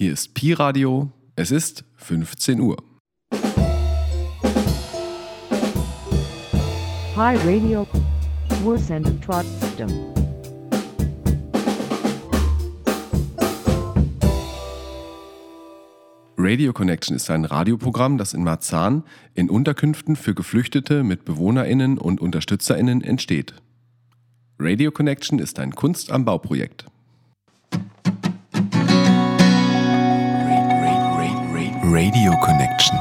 Hier ist Pi Radio. Es ist 15 Uhr. Pi Radio. Wir sind trotzdem. Radio Connection ist ein Radioprogramm, das in Marzahn in Unterkünften für Geflüchtete mit BewohnerInnen und UnterstützerInnen entsteht. Radio Connection ist ein Kunst am Bauprojekt. Radio Connection.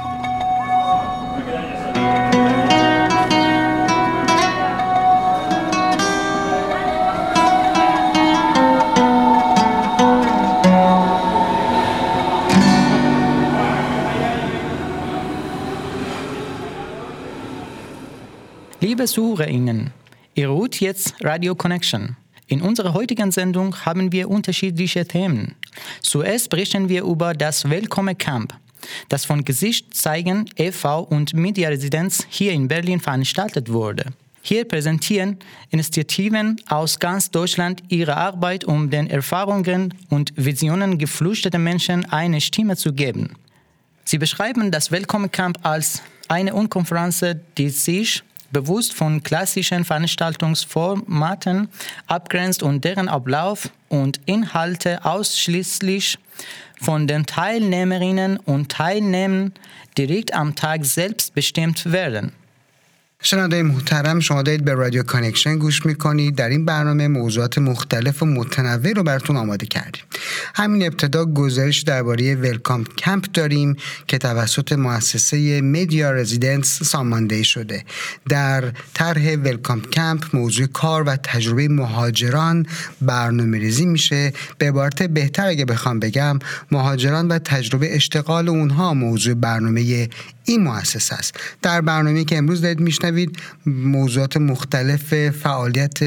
Liebe ZuhörerInnen, ihr hört jetzt Radio Connection. In unserer heutigen Sendung haben wir unterschiedliche Themen. Zuerst berichten wir über das Willkommen Camp, das von Gesicht zeigen e.V. und Media Residenz hier in Berlin veranstaltet wurde. Hier präsentieren Initiativen aus ganz Deutschland ihre Arbeit, um den Erfahrungen und Visionen geflüchteter Menschen eine Stimme zu geben. Sie beschreiben das Willkommen Camp als eine Unkonferenz, die sich bewusst von klassischen Veranstaltungsformaten abgrenzt und deren Ablauf und Inhalte ausschließlich von den Teilnehmerinnen und Teilnehmern direkt am Tag selbst bestimmt werden. شنونده‌های محترم، شما دارید به رادیو کانکشن گوش میکنید. در این برنامه موضوعات مختلف و متنوع رو براتون آماده کردیم. همین ابتدا گزارش درباره ویلکام کمپ داریم که توسط مؤسسه مدیا رزیدنس ساماندهی شده. در طرح ویلکام کمپ موضوع کار و تجربه مهاجران برنامه‌ریزی میشه. به عبارت بهتر اگه بخوام بگم، مهاجران و تجربه اشتغال اونها موضوع برنامه این مؤسسه است. در برنامه‌ای که امروز دارید میشنوید موضوعات مختلف فعالیت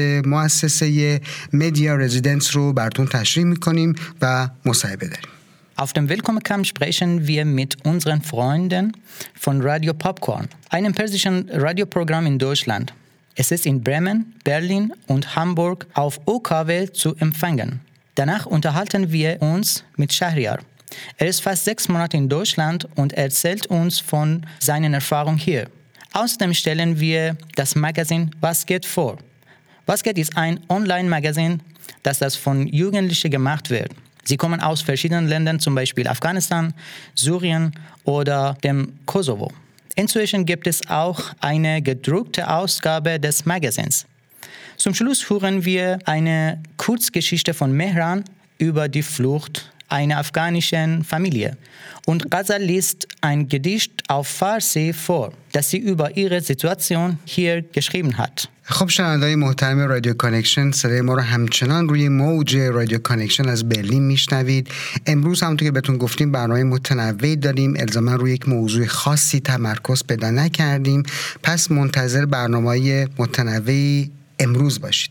مؤسسه مدیا رزیدنس رو براتون تشریح میکنیم و مصاحبه داریم. Auf dem Willkommen-Camp sprechen wir mit unseren Freunden von Radio Popcorn, einem persischen Radioprogramm in Deutschland. Es ist in Bremen, Berlin und Hamburg auf OKW zu empfangen. Danach unterhalten wir uns mit Shahriar. Er ist fast 6 Monate in Deutschland und erzählt uns von seinen Erfahrungen hier. Außerdem stellen wir das Magazin Was geht vor. Was geht ist ein Online-Magazin, das von Jugendlichen gemacht wird. Sie kommen aus verschiedenen Ländern, zum Beispiel Afghanistan, Syrien oder dem Kosovo. Inzwischen gibt es auch eine gedruckte Ausgabe des Magazins. Zum Schluss hören wir eine Kurzgeschichte von Mehran über die Flucht einer afghanischen Familie. Und Ghazal liest ein Gedicht auf Farsi vor, das sie über ihre Situation hier geschrieben hat. خب شنونده‌های محترم رادیو کانکشن، صدای ما رو همچنان روی موج رادیو کانکشن از برلین میشنوید. امروز همونطور که بهتون گفتیم برنامه متنوعی داریم، الزاما روی یک موضوع خاصی تمرکز پیدا نکردیم، پس منتظر برنامه‌های متنوعی امروز باشید.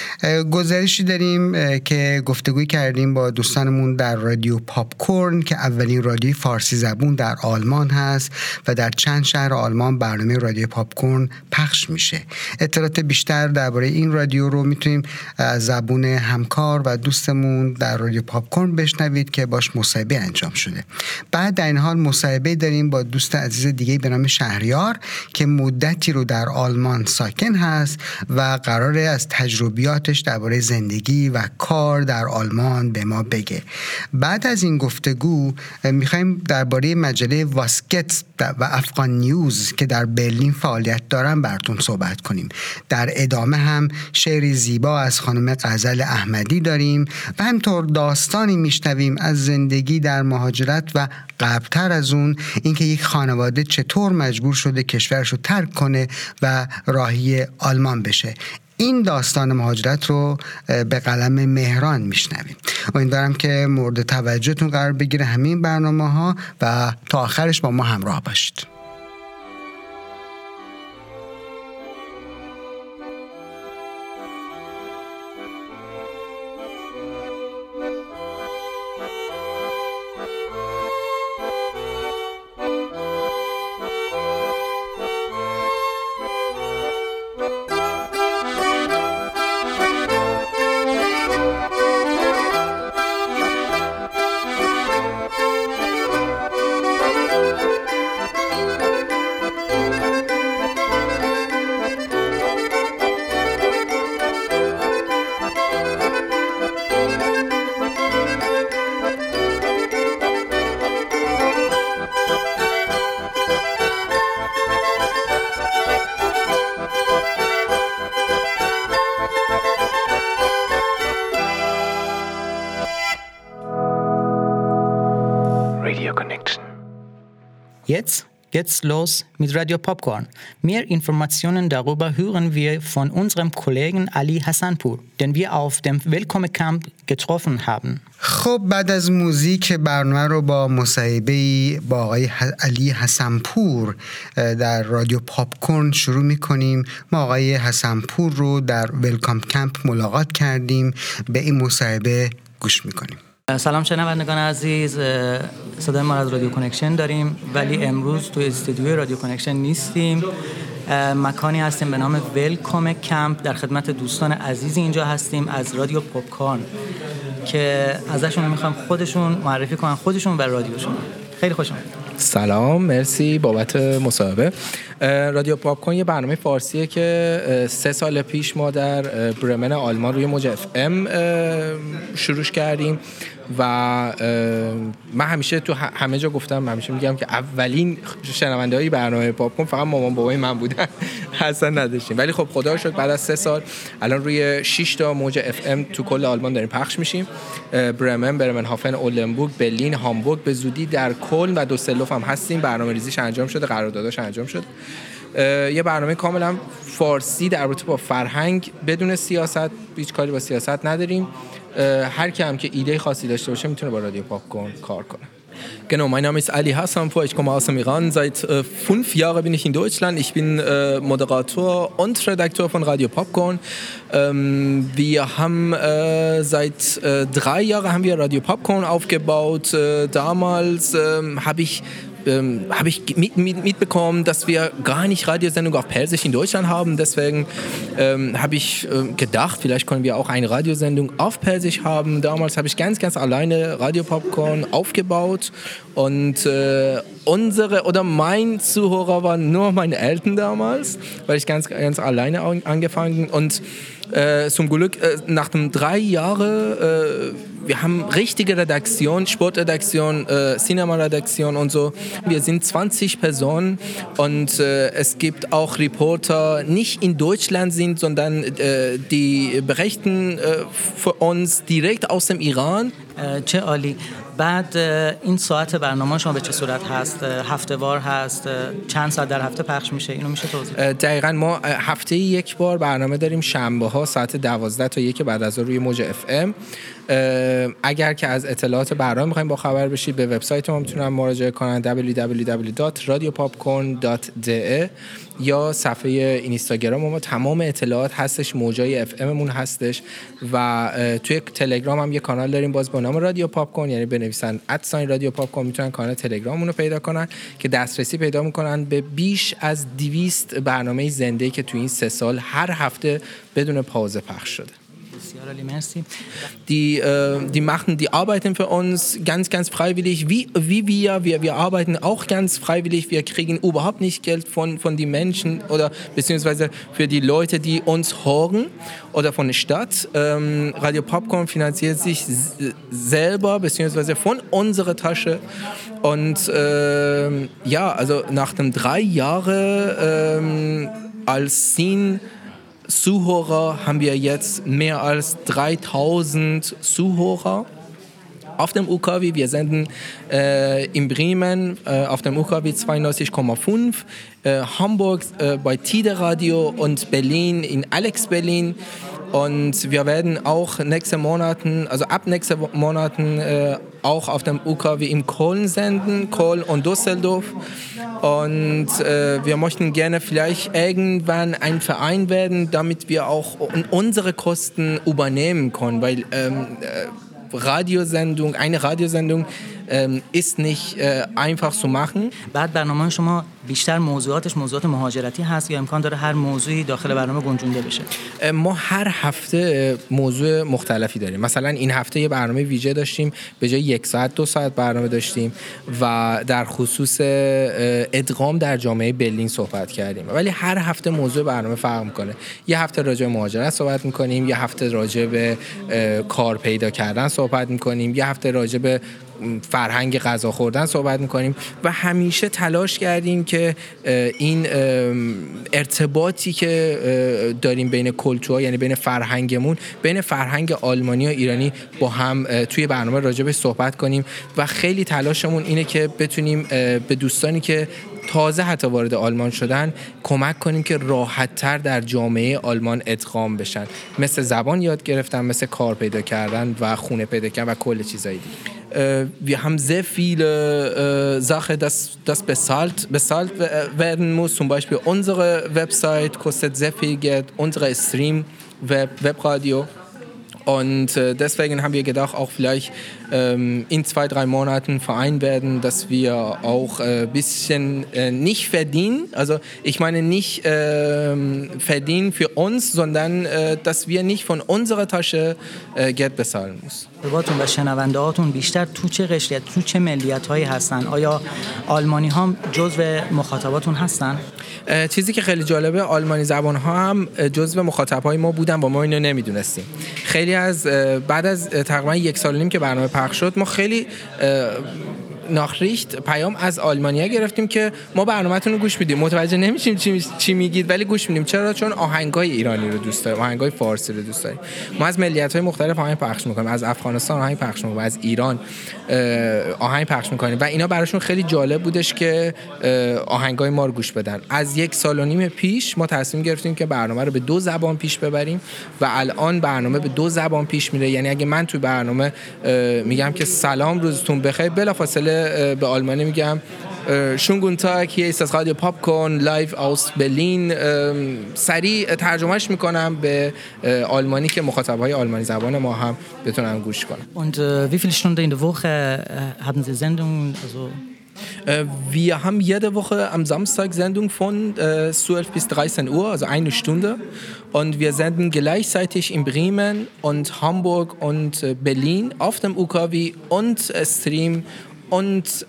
گزارشی داریم که گفتگوی کردیم با دوستانمون در رادیو پاپکورن که اولین رادیوی فارسی زبون در آلمان هست و در چند شهر آلمان برنامه رادیو پاپکورن پخش میشه. اطلاعات بیشتر درباره این رادیو رو میتونیم از زبون همکار و دوستمون در رادیو پاپکورن بشنوید که باش مصاحبه انجام شده. بعد در این حال مصاحبه داریم با دوست عزیز دیگه به نام شهریار که مدتی رو در آلمان ساکن هست و قراره از تجربیاتش درباره زندگی و کار در آلمان به ما بگه. بعد از این گفتگو میخوایم درباره مجله واسکت و افغان نیوز که در برلین فعالیت دارن براتون صحبت کنیم. در ادامه هم شعری زیبا از خانم غزل احمدی داریم و همینطور داستانی میشنویم از زندگی در مهاجرت و قبلتر از اون اینکه یک خانواده چطور مجبور شده کشورش رو ترک کنه و راهی آلمان بشه. این داستان مهاجرت رو به قلم مهران میشنویم. امیدوارم که مورد توجهتون قرار بگیره همین برنامه‌ها و تا آخرش با ما همراه باشید. Radio Connection. Jetzt geht's los mit Radio Popcorn. Mehr Informationen darüber hören wir von unserem Kollegen Ali Hassanpour, den wir auf dem Welcome Camp getroffen haben. خب بعد از موزیک برنامه رو با مصاحبه‌ای با آقای علی حسنپور در رادیو پاپکورن شروع می‌کنیم. ما آقای حسنپور رو در ویلکام کمپ ملاقات کردیم، به این مصاحبه گوش می‌کنیم. سلام شنوندگان عزیز، صدای ما از رادیو کانکشن داریم ولی امروز توی استودیوی رادیو کانکشن نیستیم. مکانی هستیم به نام ویلکام کمپ، در خدمت دوستان عزیزی اینجا هستیم از رادیو پاپکورن که ازشون میخوام خودشون معرفی کنن خودشون و رادیوشون. خیلی خوش اومدید. سلام، مرسی بابت مصاحبه. رادیو پاپکورن یه برنامه فارسیه که 3 سال پیش ما در برمن آلمان روی موج FM شروعش کردیم و من همیشه تو همه جا گفتم، همیشه میگم که اولین شنونده‌های برنامه پاپکورن فقط مامان بابای من بودن، حسن نداشتیم. ولی خب خدا رو شکر بعد از 3 سال الان روی 6 تا موج FM تو کل آلمان داریم پخش میشیم. برمن هافن، اولنبورگ، برلین، هامبورگ، به زودی در کلن و دوسلدورف هم هستیم. برنامه‌ریزیش انجام شده، قرارداداش انجام شده. یه برنامه کاملا فارسی در رابطه با فرهنگ، بدون سیاست، هیچ کاری با سیاست نداریم. هر کی هم که ایده خاصی داشته باشه میتونه با رادیو پاپکورن کار کنه. Genau, mein Name ist Ali Hassanpour, ich komme aus dem Iran. Seit 5 Jahren bin ich in Deutschland. Ich bin Moderator und Redakteur von Radio Popcorn. Wir haben seit 3 Jahren haben wir Radio Popcorn aufgebaut. Damals habe ich mitbekommen, dass wir gar nicht Radiosendung auf Persisch in Deutschland haben. Deswegen habe ich gedacht, vielleicht können wir auch eine Radiosendung auf Persisch haben. Damals habe ich ganz alleine Radio Popcorn aufgebaut und mein Zuhörer waren nur meine Eltern damals, weil ich ganz alleine angefangen und zum Glück nach den 3 Jahren wir haben richtige Redaktion, Sportredaktion, Cinema-Redaktion und so. Wir sind 20 Personen und es gibt auch Reporter, nicht in Deutschland sind, sondern die berichten für uns direkt aus dem Iran. چه عالی. بعد این ساعت برنامه شما به چه صورت هست؟ هفته‌وار هست؟ چند ساعت در هفته پخش میشه؟ اینو میشه توضیح بدید؟ دقیقاً ما هفته‌ای یک بار برنامه داریم، شنبه‌ها ساعت 12 تا 1 بعد از ظهر روی موج FM. اگر که از اطلاعات برنامه می‌خواید با خبر بشید به وبسایت ما میتونن مراجعه کنن www.radiopopcorn.de یا صفحه اینستاگرام ما تمام اطلاعات هستش، موجای FM مون هستش و توی تلگرام هم یه کانال داریم باز به نام رادیو پاپکورن، یعنی بنویسن @رادیو پاپکورن میتونن کانال تلگراممون رو پیدا کنن که دسترسی پیدا میکنن به بیش از 200 برنامه زنده که توی این 3 سال هر هفته بدون پاوزه پخش شده. Die arbeiten für uns ganz freiwillig, wie wir arbeiten auch ganz freiwillig. Wir kriegen überhaupt nicht Geld von den Menschen oder beziehungsweise für die Leute, die uns hören oder von der Stadt. Radio Popcorn finanziert sich selber beziehungsweise von unserer Tasche und also nach den 3 Jahren als Scene Zuhörer haben wir jetzt mehr als 3000 Zuhörer auf dem UKW. Wir senden in Bremen auf dem UKW 92,5, Hamburg bei Tide Radio und Berlin in Alex Berlin. Und wir werden auch ab nächsten Monaten auch auf dem UKW in Köln senden, Köln und Düsseldorf. Und wir möchten gerne vielleicht irgendwann ein Verein werden, damit wir auch unsere Kosten übernehmen können, weil eine Radiosendung ist nicht einfach zu machen. بعد برنامه شما بیشتر موضوعات مهاجرتی هست یا امکان داره هر موضوعی داخل برنامه گنجونده بشه؟ ما هر هفته موضوع مختلفی داریم. مثلا این هفته یه برنامه ویژه داشتیم، به جای 1 ساعت 2 ساعت برنامه داشتیم و در خصوص ادغام در جامعه برلین صحبت کردیم. ولی هر هفته موضوع برنامه فرق میکنه. یه هفته راجع به مهاجرت صحبت میکنیم، یه هفته راجع به کار پیدا کردن صحبت میکنیم، یه هفته راجع به فرهنگ غذا خوردن صحبت میکنیم و همیشه تلاش کردیم که این ارتباطی که داریم بین کلتورها، یعنی بین فرهنگمون، بین فرهنگ آلمانی و ایرانی با هم توی برنامه راجبش صحبت کنیم و خیلی تلاشمون اینه که بتونیم به دوستانی که تازه حتی وارد آلمان شدن کمک کنیم که راحت‌تر در جامعه آلمان ادغام بشن، مثل زبان یاد گرفتن، مثل کار پیدا کردن و خونه پیدا کردن و کل چیزایی دیگه. Wir haben sehr viele Sachen, das bezahlt werden muss. Zum Beispiel unsere Website kostet sehr viel Geld, unsere Webradio. Und deswegen haben wir gedacht, auch vielleicht in 2-3 Monaten vereinbaren, dass wir auch ein bisschen nicht verdienen, also ich meine nicht verdienen für uns, sondern dass wir nicht von unserer Tasche Geld bezahlen müssen. ارتباطتون و شنونده هاتون بیشتر تو چه قشریت، تو چه ملیت هایی هستن؟ آیا آلمانی ها جزو مخاطباتون هستن؟ چیزی که خیلی جالبه، آلمانی زبان ها هم جزو مخاطب های ما بودن و ما اینو نمیدونستیم. خیلی از بعد از تقریبا 1.5 سال که برنامه پخش شد، ما خیلی ناخریشت پیام از آلمانیا گرفتیم که ما برنامه‌تون رو گوش میدیم، متوجه نمیشیم چی میگید ولی گوش میدیم. چرا؟ چون آهنگای ایرانی رو دوست داریم، آهنگای فارسی رو دوست داریم. ما از ملیت‌های مختلف آهنگ پخش می‌کنیم، از افغانستان آهنگ پخش می‌کنیم، از ایران آهنگ پخش می‌کنیم و اینا براشون خیلی جالب بودش که آهنگای ما رو گوش بدن. از 1.5 سال پیش ما تصمیم گرفتیم که برنامه رو به 2 زبان پیش ببریم و الان برنامه به 2 زبان پیش میره. یعنی اگه من تو برنامه میگم که سلام روزتون بخیر، بلافاصله به آلمانی میگم Schönen guten Tag, hier ist das Radio Popcorn live aus Berlin. سریع ترجمهش میکنم به آلمانی که مخاطبهای آلمانی زبان ما هم بتونن گوش کنن. Und wie viele Stunden in der Woche haben Sie Sendungen? Also wir haben jede Woche am Samstag Sendung von 12 bis 13 Uhr, also 1 Stunde. Und wir senden gleichzeitig in Bremen und Hamburg und Berlin auf dem UKW und Stream und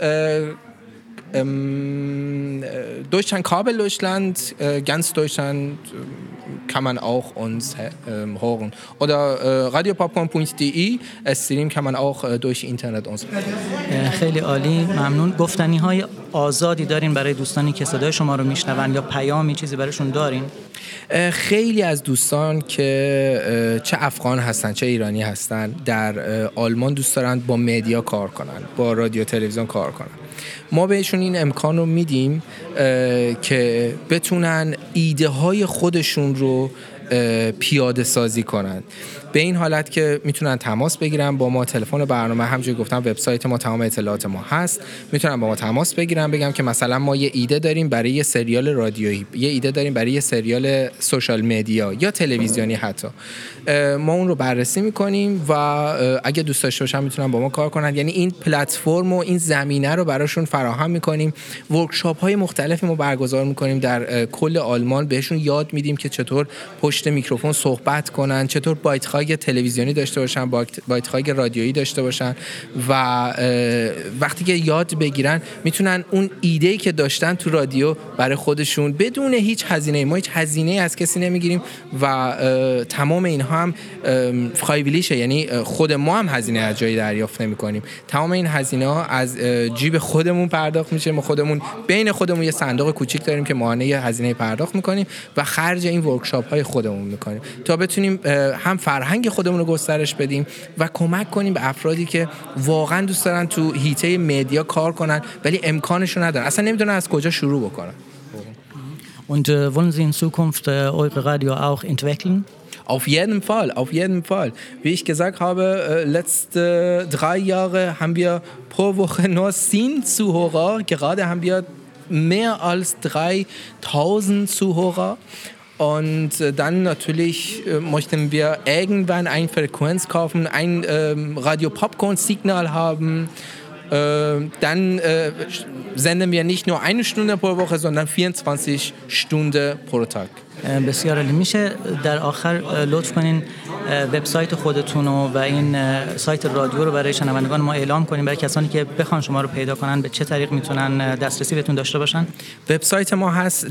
Deutschland, Kabel Deutschland, ganz Deutschland kann man auch uns hören. Oder radiopopcorn.de, Stream kann man auch durch Internet uns hören. خیلی عالی، ممنون. گفتنی‌های آزادی دارین برای دوستانی که صدای شما رو میشنون یا پیامی چیزی براشون دارین؟ خیلی از دوستان که چه افغان هستن چه ایرانی هستن در آلمان دوست دارن با مدیا کار کنن، با رادیو تلویزیون کار کنن. ما بهشون این امکان رو میدیم که بتونن ایده های خودشون رو پیاده سازی کنن. به این حالت که میتونن تماس بگیرن با ما. تلفن برنامه همونجوری گفتم وبسایت ما تمام اطلاعات ما هست، میتونن با ما تماس بگیرن، بگم که مثلا ما یه ایده داریم برای یه سریال رادیویی، یه ایده داریم برای یه سریال سوشال مدیا یا تلویزیونی حتی. ما اون رو بررسی میکنیم و اگه دوست داشته باشن میتونن با ما کار کنن. یعنی این پلتفرم و این زمینه رو براشون فراهم میکنیم. ورکشاپ های مختلفی ما برگزار میکنیم در کل آلمان، بهشون یاد میدیم که چطور پشت میکروفون صحبت کنن، چطور بایت‌های تلویزیونی داشته باشن، بایت‌های رادیویی داشته باشن و وقتی که یاد بگیرن میتونن اون ایده‌ای که داشتن تو رادیو برای خودشون بدون هیچ هزینه، ما هیچ هزینه از کسی نمیگیریم و تمام اینها هم فرایویلیشه، یعنی خود ما هم هزینه از جایی دریافت نمی‌کنیم. تمام این هزینه‌ها از جیب خودمون پرداخت میشه. ما خودمون بین خودمون یه صندوق کوچیک داریم که ماهانه یه هزینه پرداخت می‌کنیم و خرج این ورکشاپ‌های خودمون می‌کنیم تا بتونیم هم فرهنگ خودمون رو گسترش بدیم و کمک کنیم به افرادی که واقعا دوست دارن تو حیطه مدیا کار کنن ولی امکانش رو ندارن، اصلا نمیدونن از کجا شروع بکنن. Und wollen Sie in Zukunft eure Radio auch entwickeln? Auf jeden Fall, auf jeden Fall. Wie ich gesagt habe, letzte 3 Jahre haben wir pro Woche nur 10 Zuhörer. Gerade haben wir mehr als 3000 Zuhörer. Und dann natürlich möchten wir irgendwann eine Frequenz kaufen, ein Radio Popcorn Signal haben. Dann senden wir nicht nur 1 Stunde pro Woche, sondern 24 Stunden pro Tag. بسیار عالی. میشه در آخر لطف کنین وبسایت خودتون و این سایت رادیو رو برای شنوندگان ما اعلام کنیم برای کسانی که بخوان شما رو پیدا کنن به چه طریق میتونن دسترسی بهتون داشته باشن؟ وبسایت ما هست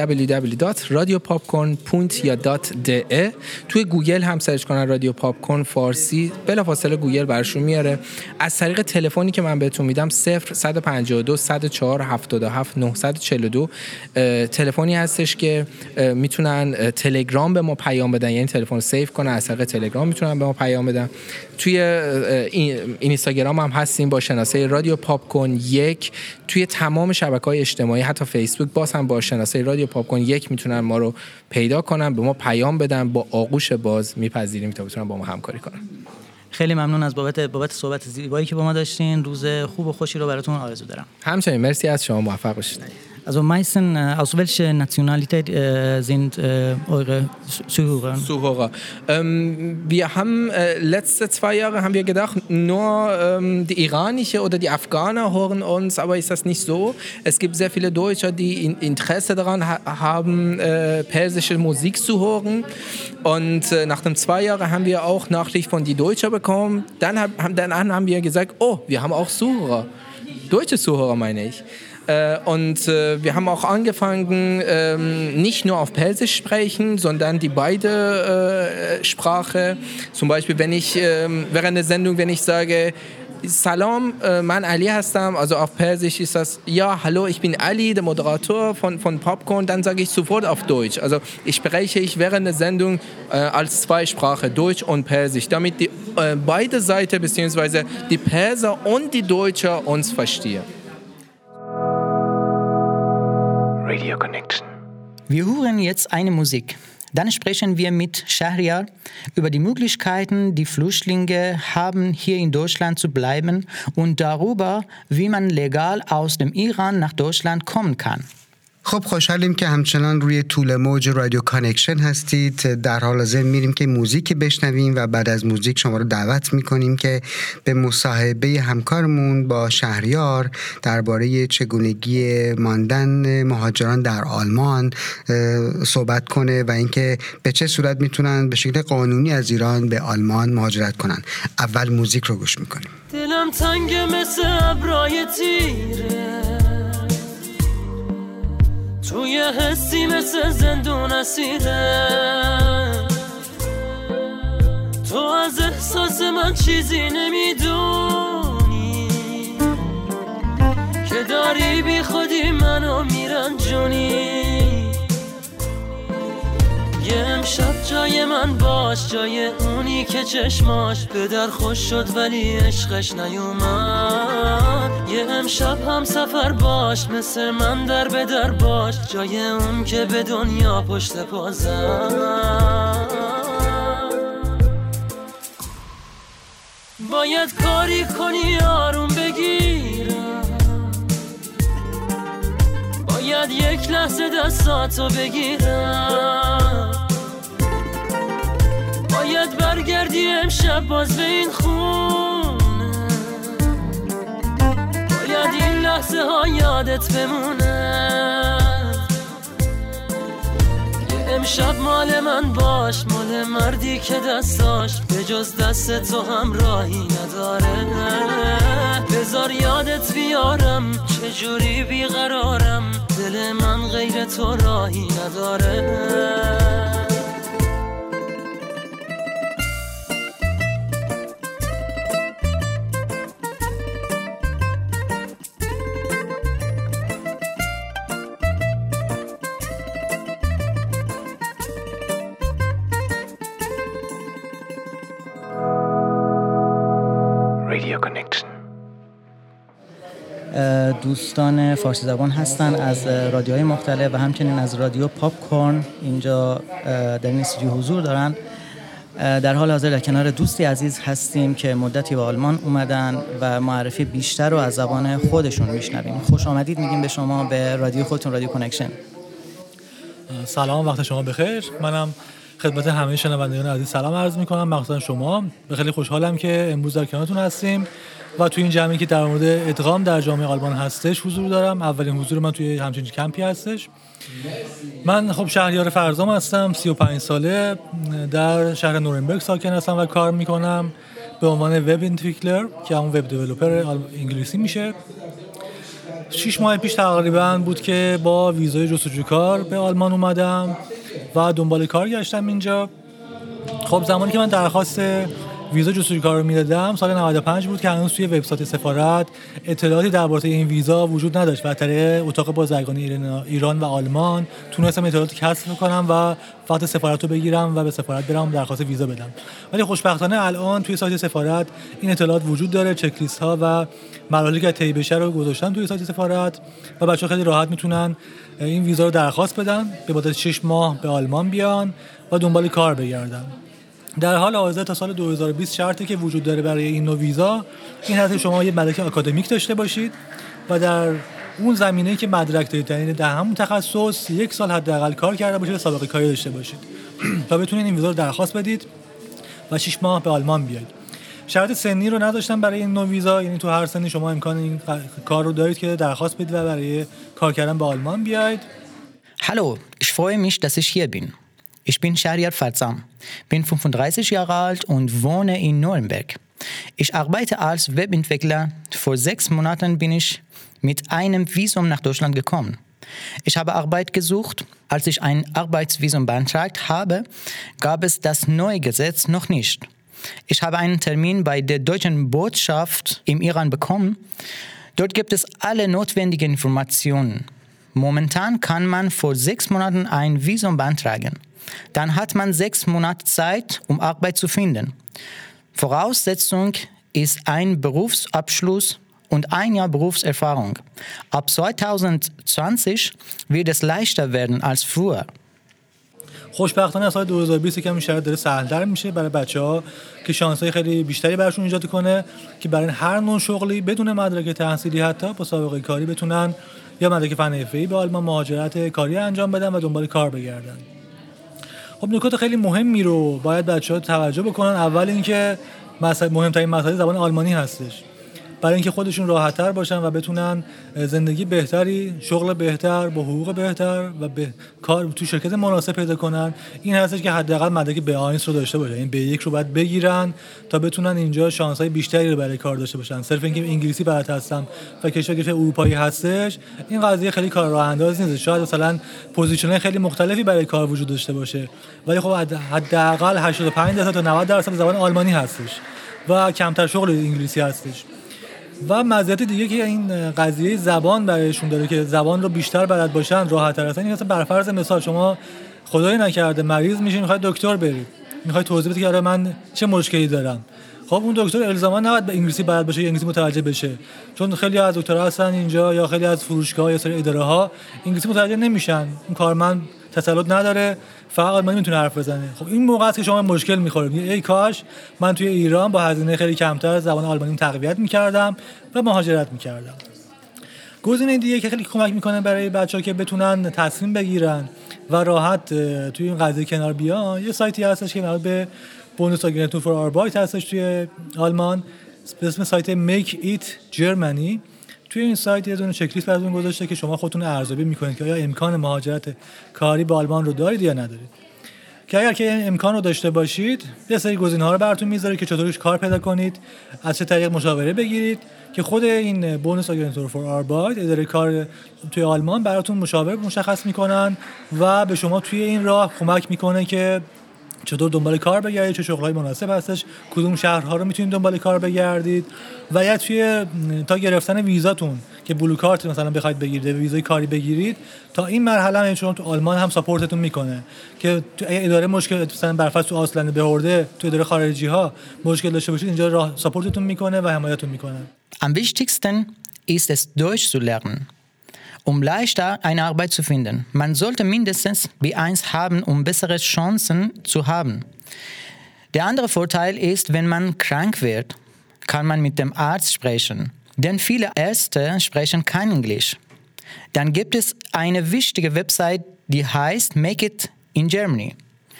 www.radiopopcorn.de. توی گوگل هم سرچ کنن رادیو پاپکورن فارسی، بلافاصله گوگل براشون میاره. از طریق تلفنی که من بهتون میدم 0152 104 77 942 تلفنی هستش که میتونن تلگرام به ما پیام بدن، یعنی تلفن رو سیو کنن، از طریق تلگرام میتونن به ما پیام بدن. توی اینستاگرام هم هستیم با شناسه رادیو پاپکورن 1. توی تمام شبکه‌های اجتماعی حتی فیسبوک باز هم با شناسه رادیو پاپکورن 1 میتونن ما رو پیدا کنن، به ما پیام بدن، با آغوش باز میپذیریم تا بتونن با ما همکاری کنن. خیلی ممنون از بابت صحبت زیبایی که با ما داشتین. روز خوب و خوشی رو براتون آرزو دارم. همچنین مرسی از شما، موفق باشید. Also meisten, aus welcher Nationalität sind eure Zuhörer? Wir haben letzte 2 Jahre haben wir gedacht, nur die iranische oder die Afghaner hören uns, aber ist das nicht so. Es gibt sehr viele Deutsche, die Interesse daran haben, persische Musik zu hören. Und nach den 2 Jahren haben wir auch Nachricht von die Deutschen bekommen. Dann haben wir gesagt, oh, wir haben auch Zuhörer. Deutsche Zuhörer meine ich. Und wir haben auch angefangen, nicht nur auf Persisch sprechen, sondern die beide Sprache. Zum Beispiel, wenn ich während der Sendung, wenn ich sage, Salam, man Ali هستم, also auf Persisch ist das, ja, hallo, ich bin Ali, der Moderator von Popcorn, dann sage ich sofort auf Deutsch. Also ich spreche während der Sendung als 2 Sprachen, Deutsch und Persisch, damit die beide Seiten, beziehungsweise die Perser und die Deutsche uns verstehen. Radio Connection. Wir hören jetzt eine Musik. Dann sprechen wir mit Shahriar über die Möglichkeiten, die Flüchtlinge haben, hier in Deutschland zu bleiben und darüber, wie man legal aus dem Iran nach Deutschland kommen kann. خب خوشحالیم که همچنان روی طول موج رادیو کانکشن هستید. در حال حاضر میریم که موزیک بشنویم و بعد از موزیک شما رو دعوت میکنیم که به مصاحبه همکارمون با شهریار درباره چگونگی ماندن مهاجران در آلمان صحبت کنه و اینکه به چه صورت میتونن به شکل قانونی از ایران به آلمان مهاجرت کنن. اول موزیک رو گوش میکنیم. دلم تنگ مثل ابرای تیره، توی حسی مثل زندون اسیره، تو از احساس من چیزی نمیدونی که داری بی خودی منو میرنجونی. یه امشب جای من باش، جای اونی که چشماش به در خوش شد ولی عشقش نیومد. یه امشب هم سفر باش، مثل من در به در باش، جای اون که به دنیا پشت پا زد. باید کاری کنی آروم بگیرم، باید یک لحظه دستاتو بگیرم، باید برگردی امشب باز به این خونه، باید این لحظه ها یادت بمونه. یه امشب مال من باش، مال مردی که دستاش به جز دست تو هم راهی نداره. بذار یادت بیارم چجوری بیقرارم، دل من غیر تو راهی نداره. دوستان فارسی زبان هستن از رادیوهای مختلف و همچنین از رادیو پاپکورن اینجا در این استودیو حضور دارن. در حال حاضر در کنار دوستی عزیز هستیم که مدتی به آلمان اومدن و معرفی بیشتر رو از زبان خودشون میشنویم. خوش آمدید میگیم به شما به رادیو خودتون، رادیو کانکشن. سلام، وقت شما بخیر. منم خدمت همه شنوندگان عزیز سلام عرض می‌کنم، مخصوصا شما. خیلی خوشحالم که امروز در کنارتون هستیم و توی این جمعی که در مورد ادغام در جامعه آلمان هستش حضور دارم. اولین حضور من توی همچین کمپی هستش. من خب شهریار فرزام هستم، 35 ساله، در شهر نورنبرگ ساکن هستم و کار میکنم به عنوان وب انتویکلر که همون وب دیولپر انگلیسی میشه. 6 ماه پیش تقریبا بود که با ویزای جستجوی کار به آلمان اومدم و دنبال کار گشتم اینجا. خب زمانی که من درخواست ویزا جستجوی کار رو میدادم سال 95 بود که هنوز توی وبسایت سفارت اطلاعاتی درباره این ویزا وجود نداشت و از طریق اتاق بازرگانی ایران و آلمان تونستم اطلاعاتی کسب کنم و فقط سفارت رو بگیرم و به سفارت برم درخواست ویزا بدم. ولی خوشبختانه الان توی سایت سفارت این اطلاعات وجود داره، چک لیست ها و مراحلی که طی بشه رو گذاشتن توی سایت سفارت و بچه‌ها خیلی راحت میتونن این ویزا رو درخواست بدن، به مدت 6 ماه به آلمان بیان و دنبال کار بگردن. در حال حاضر تا سال 2020 شرطی که وجود داره برای این نوع ویزا این هست که شما یه مدرک آکادمیک داشته باشید و در اون زمینه‌ای که مدرک دارید، یعنی در همون تخصص 1 سال حداقل کار کرده باشید و سابقه کاری داشته باشید تا بتونید این ویزا رو درخواست بدید و 6 ماه به آلمان بیاید. شرط سنی رو نداشتن برای این نوع ویزا، یعنی تو هر سنی شما امکان این کار رو دارید که درخواست بدید و برای کار کردن به آلمان بیاید. Hallo, ich freue mich, dass ich hier bin. Ich bin Shahriar Farzam, bin 35 Jahre alt und wohne in Nürnberg. Ich arbeite als Webentwickler. Vor 6 Monaten bin ich mit einem Visum nach Deutschland gekommen. Ich habe Arbeit gesucht. Als ich ein Arbeitsvisum beantragt habe, gab es das neue Gesetz noch nicht. Ich habe einen Termin bei der deutschen Botschaft im Iran bekommen. Dort gibt es alle notwendigen Informationen. Momentan kann man vor 6 Monaten ein Visum beantragen. Dann hat man 6 Monate Zeit, um Arbeit zu finden. Voraussetzung ist ein Berufsabschluss und 1 Jahr Berufserfahrung. Ab 2020 wird es leichter werden als früher. خوشبختانه از سال 2020 که این شرایط داره سهل‌تر میشه برای بچه‌ها که شانس‌های خیلی بیشتری براشون ایجاد کنه که برای هر نوع شغلی بدون مدرک تحصیلی حتی با سابقه کاری بتونن یا مدرک فن حرفه‌ای به آلمان مهاجرت کاری انجام بدن و دنبال کار بگردن. خب نکات خیلی مهمی رو باید بچه‌ها توجه بکنن. اول اینکه مهمترین مسئله زبان آلمانی هستش، برای اینکه خودشون راحت‌تر باشن و بتونن زندگی بهتری، شغل بهتر، با حقوق بهتر و به کار تو شرکت مناسب پیدا کنن. این هستش که حداقل مدرک B1 رو داشته باشن، این B1 رو باید بگیرن تا بتونن اینجا شانس‌های بیشتری رو برای کار داشته باشن. صرف اینکه انگلیسی بلد هستم و کشور اروپایی هستش این قضیه خیلی کار راه انداز نیست. شاید مثلا پوزیشن‌های خیلی مختلفی برای کار وجود داشته باشه ولی خب حداقل 85% تا 90% زبان آلمانی هستش و کمتر شغل انگلیسی هستش. و مزیت دیگه که این قضیه زبان برایشون داره که زبان رو بیشتر بلد باشن راحت‌تر هستن. این مثلا بر فرض مثال شما خدای نکرده مریض میشین، میخواید دکتر برید، میخواید توضیح بدید که آره من چه مشکلی دارم. خب اون دکتر الزاما نباید به انگلیسی بلد باشه یا انگلیسی متوجه بشه، چون خیلی از دکترها هستن اینجا یا خیلی از فروشگاه‌ها یا سری اداره‌ها انگلیسی متوجه نمیشن، اون کارمند تسلط نداره، فقط آلمانی میتونه حرف بزنه. خب این موقع است که شما مشکل می‌خورید. ای کاش من توی ایران با هزینه خیلی کمتر زبان آلمانی تقویت می‌کردم و مهاجرت می‌کردم. گزینه دیگه که خیلی کمک می‌کنه برای بچه‌ها که بتونن تصمیم بگیرن و راحت توی این قضیه کنار بیان، یه سایتی هستش که مربوط به بونوس آگنتور فور آربایت هستش توی آلمان به اسم سایت Make It Germany. توی این سایت یه دونه چک لیست براتون گذاشته که شما خودتون ارزیابی می‌کنید که آیا امکان مهاجرت کاری به آلمان رو دارید یا ندارید. که اگر که امکان رو داشته باشید یه سری گزینه‌ها رو براتون میذاره که چطوری کار پیدا کنید، از چه طریق مشاوره بگیرید که خود این بونوس آگنتور فور آربایت اداره کار توی آلمان براتون مشاور مشخص میکنن و به شما توی این راه کمک میکنه که چطور دنبال کار بگردید، چه شغل‌های مناسب هستش، کدوم شهرها رو میتونید دنبال کار بگردید و یا توی تا گرفتن ویزاتون که بلو کارت مثلا بخواید بگیرید، ویزای کاری بگیرید، تا این مرحله هم چون تو آلمان هم ساپورتتون میکنه که تو اداره مشکل مثلا برفرض تو آسلند بهورده تو اداره خارجی ها مشکل داشته باشید اینجا راه ساپورتتون میکنه و حمایتتون میکنه. Am wichtigsten ist es, Deutsch zu lernen, um leichter eine Arbeit zu finden. Man sollte mindestens B1 haben, um bessere Chancen zu haben. Der andere Vorteil ist, wenn man krank wird, kann man mit dem Arzt sprechen. Denn viele Ärzte sprechen kein Englisch. Dann gibt es eine wichtige Website, die heißt Make It in Germany.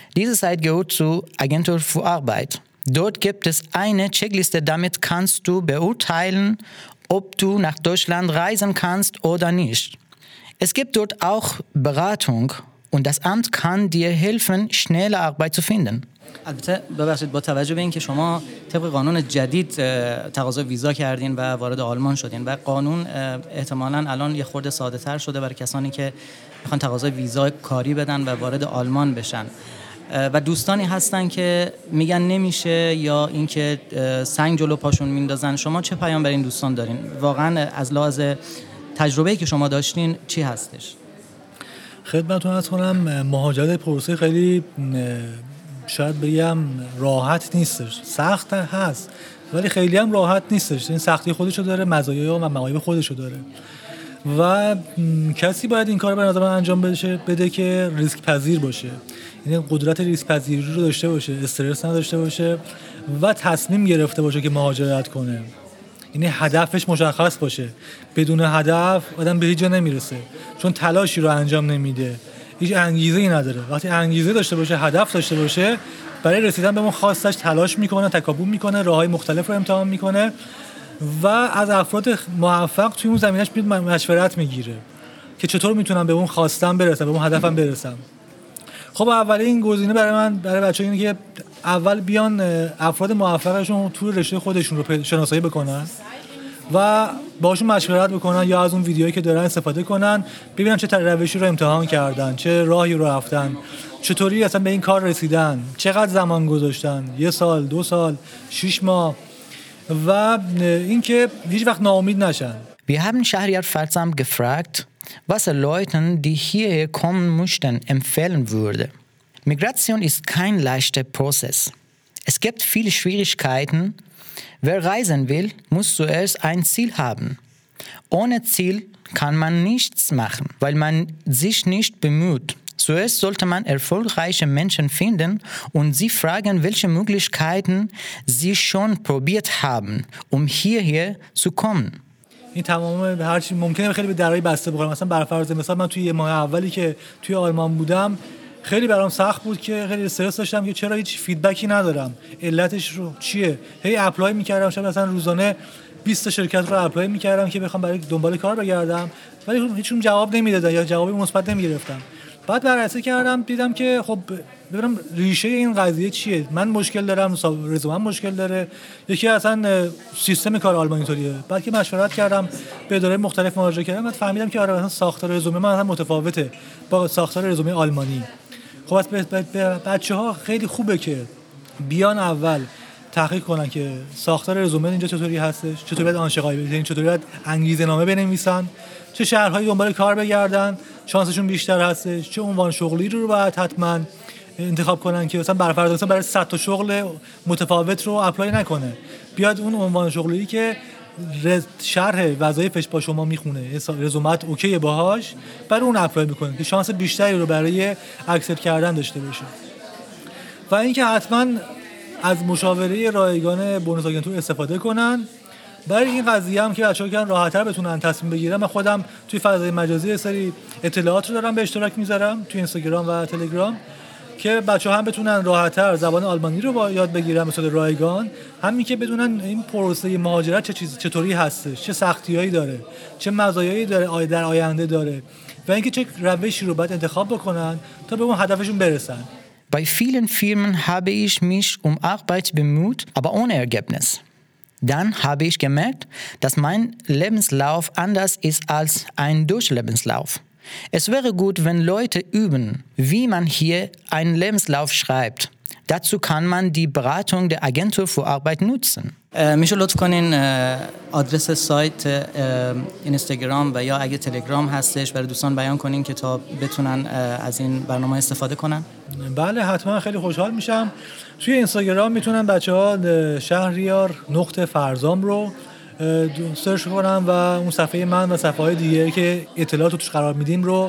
Diese Seite gehört zur Agentur für Arbeit. Dort gibt es eine Checkliste, damit kannst du beurteilen, ob du nach Deutschland reisen kannst oder nicht. Es gibt dort auch Beratung und das Amt kann dir helfen, schnelle Arbeit zu finden. البته ببخشید با توجه به اینکه شما طبق قانون جدید تقاضای ویزا کردین و وارد آلمان شدین و قانون احتمالاً الان یه خورده ساده‌تر شده برای کسانی که میخوان تقاضای ویزا کاری بدن و وارد آلمان بشن و دوستانی هستن که میگن نمیشه یا اینکه سنگ جلو پاشون میندازن. شما چه پیام برای این دوستان دارین؟ واقعا از لحاظ تجربه‌ای که شما داشتین چی هستش؟ خدمتتون عرض کنم مهاجرت پروسه خیلی شاید بگم راحت نیستش، سخت هست ولی خیلی هم راحت نیستش. این سختی خودشو داره، مزایا و معایب خودشو داره و کسی باید این کار به نظر من انجام بده که ریسک پذیر باشه، یعنی قدرت ریسک پذیری رو داشته باشه، استرس نداشته باشه و تصمیم گرفته باشه که مهاجرت کنه. یعنی هدفش مشخص باشه. بدون هدف آدم به هیچ جا نمیرسه، چون تلاشی رو انجام نمیده، هیچ انگیزه‌ای نداره. وقتی انگیزه داشته باشه، هدف داشته باشه، برای رسیدن به اون خواستش تلاش میکنه، تکاپو میکنه، راههای مختلف رو امتحان میکنه و از افراد موفق توی اون زمینش مشورت میگیره که چطور میتونم به اون خواستم برسم، به اون هدفم برسم. خب اولین گزینه برای من، برای بچه‌ها اینه که اول بیان افراد موفقشون توی رشته خودشون رو شناسایی بکنن و باهاشون مشورت بکنن یا از اون ویدیوهایی که دارن استفاده کنن، ببینن چه روشی رو امتحان کردن، چه راهی رو رفتن، چطوری اصلا به این کار رسیدن، چقدر زمان گذاشتن، 1 سال، 2 سال، 6 ماه و اینکه هیچ وقت ناامید نشن. Wir haben Shahriar Falsam gefragt, was er Leuten, die hierher kommen möchten, empfehlen würde. Migration ist kein leichter Prozess. Es gibt viele Schwierigkeiten. Wer reisen will, muss zuerst ein Ziel haben. Ohne Ziel kann man nichts machen, weil man sich nicht bemüht. Zuerst sollte man erfolgreiche Menschen finden und sie fragen, welche Möglichkeiten sie schon probiert haben, um hierher zu kommen. این تمام هر چی ممکنه خیلی به درای بسته بخورم. مثلا بر فرض مثال من توی 1 ماه اولی که توی آلمان بودم خیلی برام سخت بود که خیلی استرس داشتم که چرا هیچ فیدبکی ندارم، علتش رو چیه. هی اپلای می‌کردم، شب مثلا روزانه 20 تا شرکت رو اپلای می‌کردم که بخوام برای دنبال کار بگردم ولی هیچون جواب نمیدادن یا جوابی مثبت نمی‌گرفتم. بعد بررسی کردم دیدم که خب ببینم ریشه این قضیه چیه. من مشکل دارم، رزومم مشکل داره، یکی اصلا سیستم کار آلمانی طوریه. بعد که مشورت کردم به اداره مختلف مراجعه کردم، بعد فهمیدم که آره مثلا ساختار رزومه من اصلا متفاوته با ساختار رزومه آلمانی. خب بچه‌ها خیلی خوبه که بیان اول تحقیق کنن که ساختار رزومه اینجا چطوری هستش، چطوری باید آنشقایی بدین، چطوری باید انگیزه‌نامه بنویسن، چه شهرهایی دنبال کار بگردن شانسشون بیشتر هستش، چه عنوان شغلی رو باید حتما انتخاب کنن که مثلا برفرض مثلا برای 100 تا شغل متفاوت رو اپلای نکنه، بیاد اون عنوان شغلی که شرح وظایفش با شما میخونه، رزومت اوکی باهاش، برای اون اپلای میکنه که شانس بیشتری رو برای اکسپت کردن داشته باشه. و اینکه حتما از مشاوره رایگان بونوس آگنتور استفاده کنن. برای این قضیه هم که بچه‌ها کردن راحت‌تر بتونن تصمیم بگیرن، من خودم توی فضای مجازی سری اطلاعات رو دارم به اشتراک میذارم توی اینستاگرام و تلگرام که بچه‌ها هم بتونن راحت‌تر زبان آلمانی رو یاد بگیرن به صورت رایگان، همین که بدونن این پروسه مهاجرت چطوری هستش، چه سختی‌هایی داره، چه مزایایی داره در آینده داره و اینکه چه روشی رو باید انتخاب بکنن تا به اون هدفشون برسن. Bei vielen Firmen habe ich mich um Arbeit bemüht, aber ohne Ergebnis. Dann habe ich gemerkt, dass mein Lebenslauf anders ist als ein Durchlebenslauf. Es wäre gut, wenn Leute üben, wie man hier einen Lebenslauf schreibt. Dazu kann man die Beratung der Agentur für Arbeit nutzen. میشه لطف کنین آدرس سایت اینستاگرام و یا اگه تلگرام هستش برای دوستان بیان کنین که تا بتونن از این برنامه استفاده کنن؟ بله حتما، خیلی خوشحال میشم. توی اینستاگرام میتونن بچه‌ها شهریار نقطه فرزام رو سرچ کنن و اون صفحه من و صفحه‌های دیگه که اطلاعات رو توش قرار میدیم رو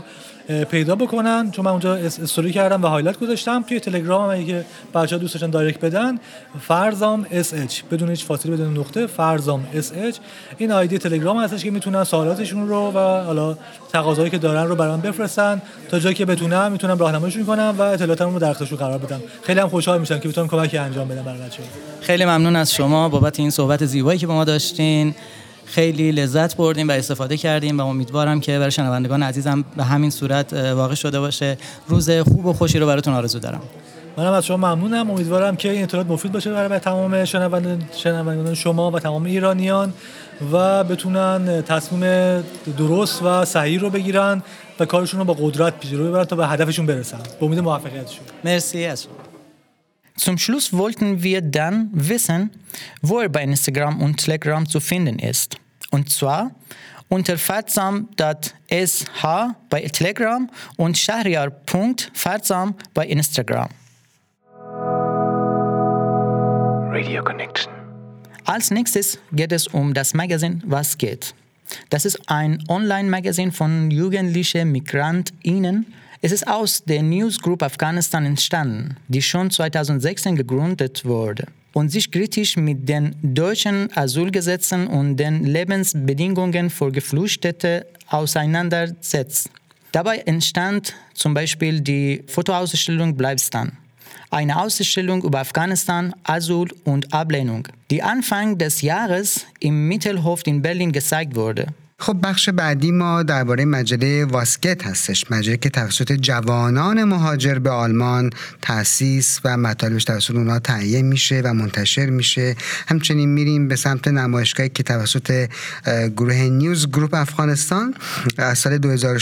پیدا بکنن، چون من اونجا استوری کردم و هایلایت گذاشتم. توی تلگرام هم اگه بچه‌ها دوست داشتن دایرکت بدن، فرزام SH بدون هیچ فاصله بدون نقطه، فرزام SH این آیدی تلگرام هستش که میتونن سوالاتشون رو و حالا تقاضایی که دارن رو برام بفرستن، تا جایی که بتونم میتونم راهنماییشون کنم و اطلاعاتمو در اختیارشون قرار بدم. خیلی هم خوشحال میشم که بتونم کمکی انجام بدم برای بچه‌ها. خیلی ممنون از شما بابت این صحبت زیبایی که با ما داشتین. خیلی لذت بردیم و استفاده کردیم و امیدوارم که برای شنوندگان عزیزم به همین صورت واقع شده باشه. روز خوب و خوشی رو براتون آرزو دارم. منم از شما ممنونم. امیدوارم که این اطلاعات مفید باشه برای تمام شنوندگان شما و تمام ایرانیان و بتونن تصمیم درست و صحیح رو بگیرن و کارشون رو با قدرت پیش رو ببرن تا به هدفشون برسن. به امید موفقیتشون. مرسی از شما. Zum Schluss wollten wir dann wissen, wo er bei Instagram und Telegram zu finden ist. Und zwar unter farzam.sh bei Telegram und shahriar.farzam bei Instagram. Radio Connection. Als nächstes geht es um das Magazin Was geht? Das ist ein Online-Magazin von jugendlichen MigrantInnen. Es ist aus der News Group Afghanistan entstanden, die schon 2016 gegründet wurde und sich kritisch mit den deutschen Asylgesetzen und den Lebensbedingungen für Geflüchtete auseinandersetzt. Dabei entstand zum Beispiel die Fotoausstellung Bleibstan, eine Ausstellung über Afghanistan, Asyl und Ablehnung, die Anfang des Jahres im Mittelhof in Berlin gezeigt wurde. خب بخش بعدی ما درباره مجله واسکت هستش، مجله که توسط جوانان مهاجر به آلمان تأسیس و مطالبش توسط اونها تهیه میشه و منتشر میشه. همچنین میریم به سمت نمایشگاهی که توسط گروه نیوز گروپ افغانستان از سال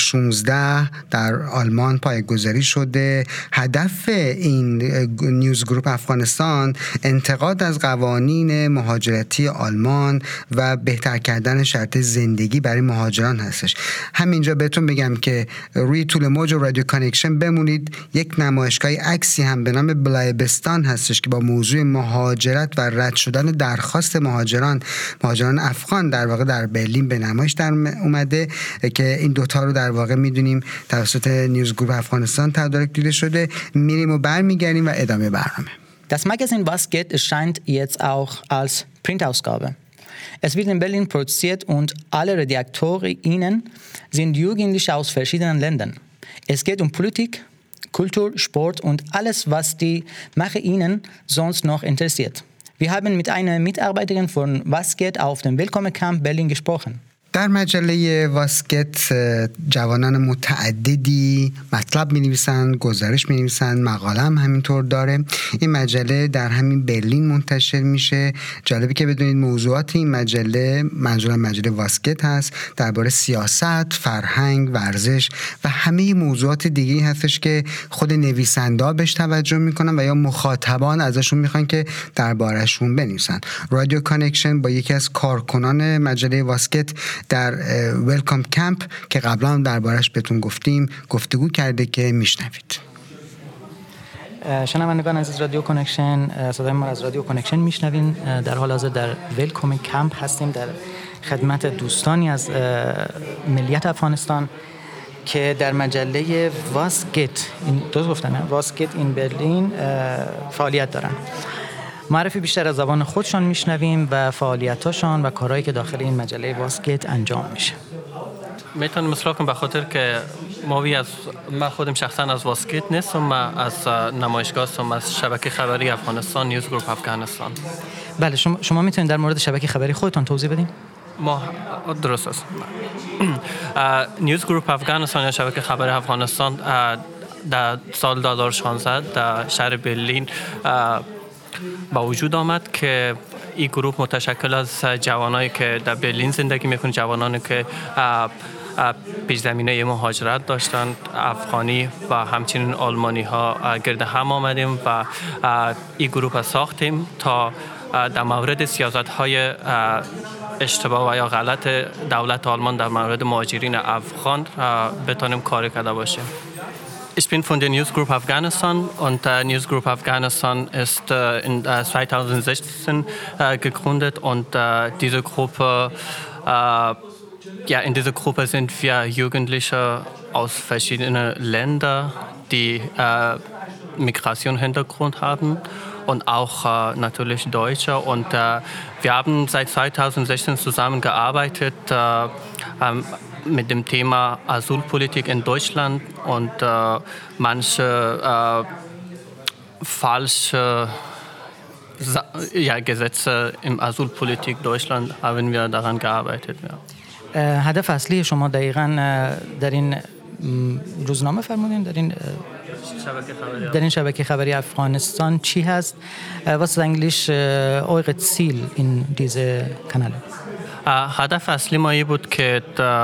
2016 در آلمان پایه‌گذاری شده. هدف این نیوز گروپ افغانستان انتقاد از قوانین مهاجرتی آلمان و بهتر کردن شرط زندگی برای مهاجران هستش. همینجا بهتون بگم که روی طول موج رادیو کانکشن بمونید. یک نمایشگاه عکسی هم به نام بلایبستان هستش که با موضوع مهاجرت و رد شدن درخواست مهاجران افغان در واقع در برلین به نمایش در اومده که این دوتا رو در واقع میدونیم توسط نیوز گروپ افغانستان تدارک دیده شده. میریم و برمیگردیم و ادامه برنامه. Das Magazin Was geht erscheint jetzt auch als Printausgabe. Es wird in Berlin produziert und alle RedakteurInnen sind Jugendliche aus verschiedenen Ländern. Es geht um Politik, Kultur, Sport und alles, was die MacherInnen sonst noch interessiert. Wir haben mit einer Mitarbeiterin von Was geht auf dem Willkommencamp Berlin gesprochen. در مجله واسکت جوانان متعددی مطلب می‌نویسن، گزارش می‌نویسن، مقاله هم همینطور داره. این مجله در همین برلین منتشر میشه. جالبه که بدونید موضوعات این مجله، منظورم مجله واسکت هست، درباره سیاست، فرهنگ، ورزش و همه موضوعات دیگه‌ای هستش که خود نویسنده‌ها بهش توجه میکنن و یا مخاطبان ازشون میخوان که درباره‌شون بنویسن. رادیو کانکشن با یکی از کارکنان مجله واسکت در ویلکام کمپ که قبلا هم دربارش بهتون گفتیم گفتگو کرده که میشنوید. شنوندگان عزیز رادیو کانکشن، صدای ما از رادیو کانکشن میشنوین. در حال حاضر در ویلکام کمپ هستیم در خدمت دوستانی از ملیت افغانستان که در مجله واسگت واسگت این برلین فعالیت دارن. معرفی بیشتر از زبان خودشان میشنویم و فعالیتاشان و کارهایی که داخل این مجله واسگت انجام میشه. میتونم مثال کنم به خاطر که من خودم شخصا از واسگت نیستم، من از نمایشگاه هستم، از شبکه خبری افغانستان، نیوز گروپ افغانستان. بله، شما میتونید در مورد شبکه خبری خودتون توضیح بدین؟ ما درست است. نیوز گروپ افغانستان یا شبکه خبری افغانستان در سال 2016 در شهر برلین با وجود آمد که این گروه متشکل از جوانایی که در برلین زندگی میکنن، جوانانی که پیش زمینه مهاجرت داشتند، افغانی و همچنین آلمانی ها گرد هم آمدیم و این گروه را ساختیم تا در مورد سیاست های اشتباه و یا غلط دولت آلمان در مورد مهاجرین افغان بتونیم کار کرده باشیم. Ich bin von der News Group Afghanistan und News Group Afghanistan ist in 2016 gegründet und diese Gruppe ja, in dieser Gruppe sind wir Jugendliche aus verschiedenen Ländern, die Migrationshintergrund haben und auch natürlich Deutsche. Und wir haben seit 2016 zusammengearbeitet mit dem Thema Asylpolitik in Deutschland und manche falsche Gesetze im Asylpolitik Deutschland haben wir daran gearbeitet. Ja. هدف اصلی شما دقیقاً در این روزنامه فرمودین در این شبکه خبری افغانستان چی هست؟ Was ist eigentlich eure Ziel in diese Kanäle? هدف اصلی ما بود که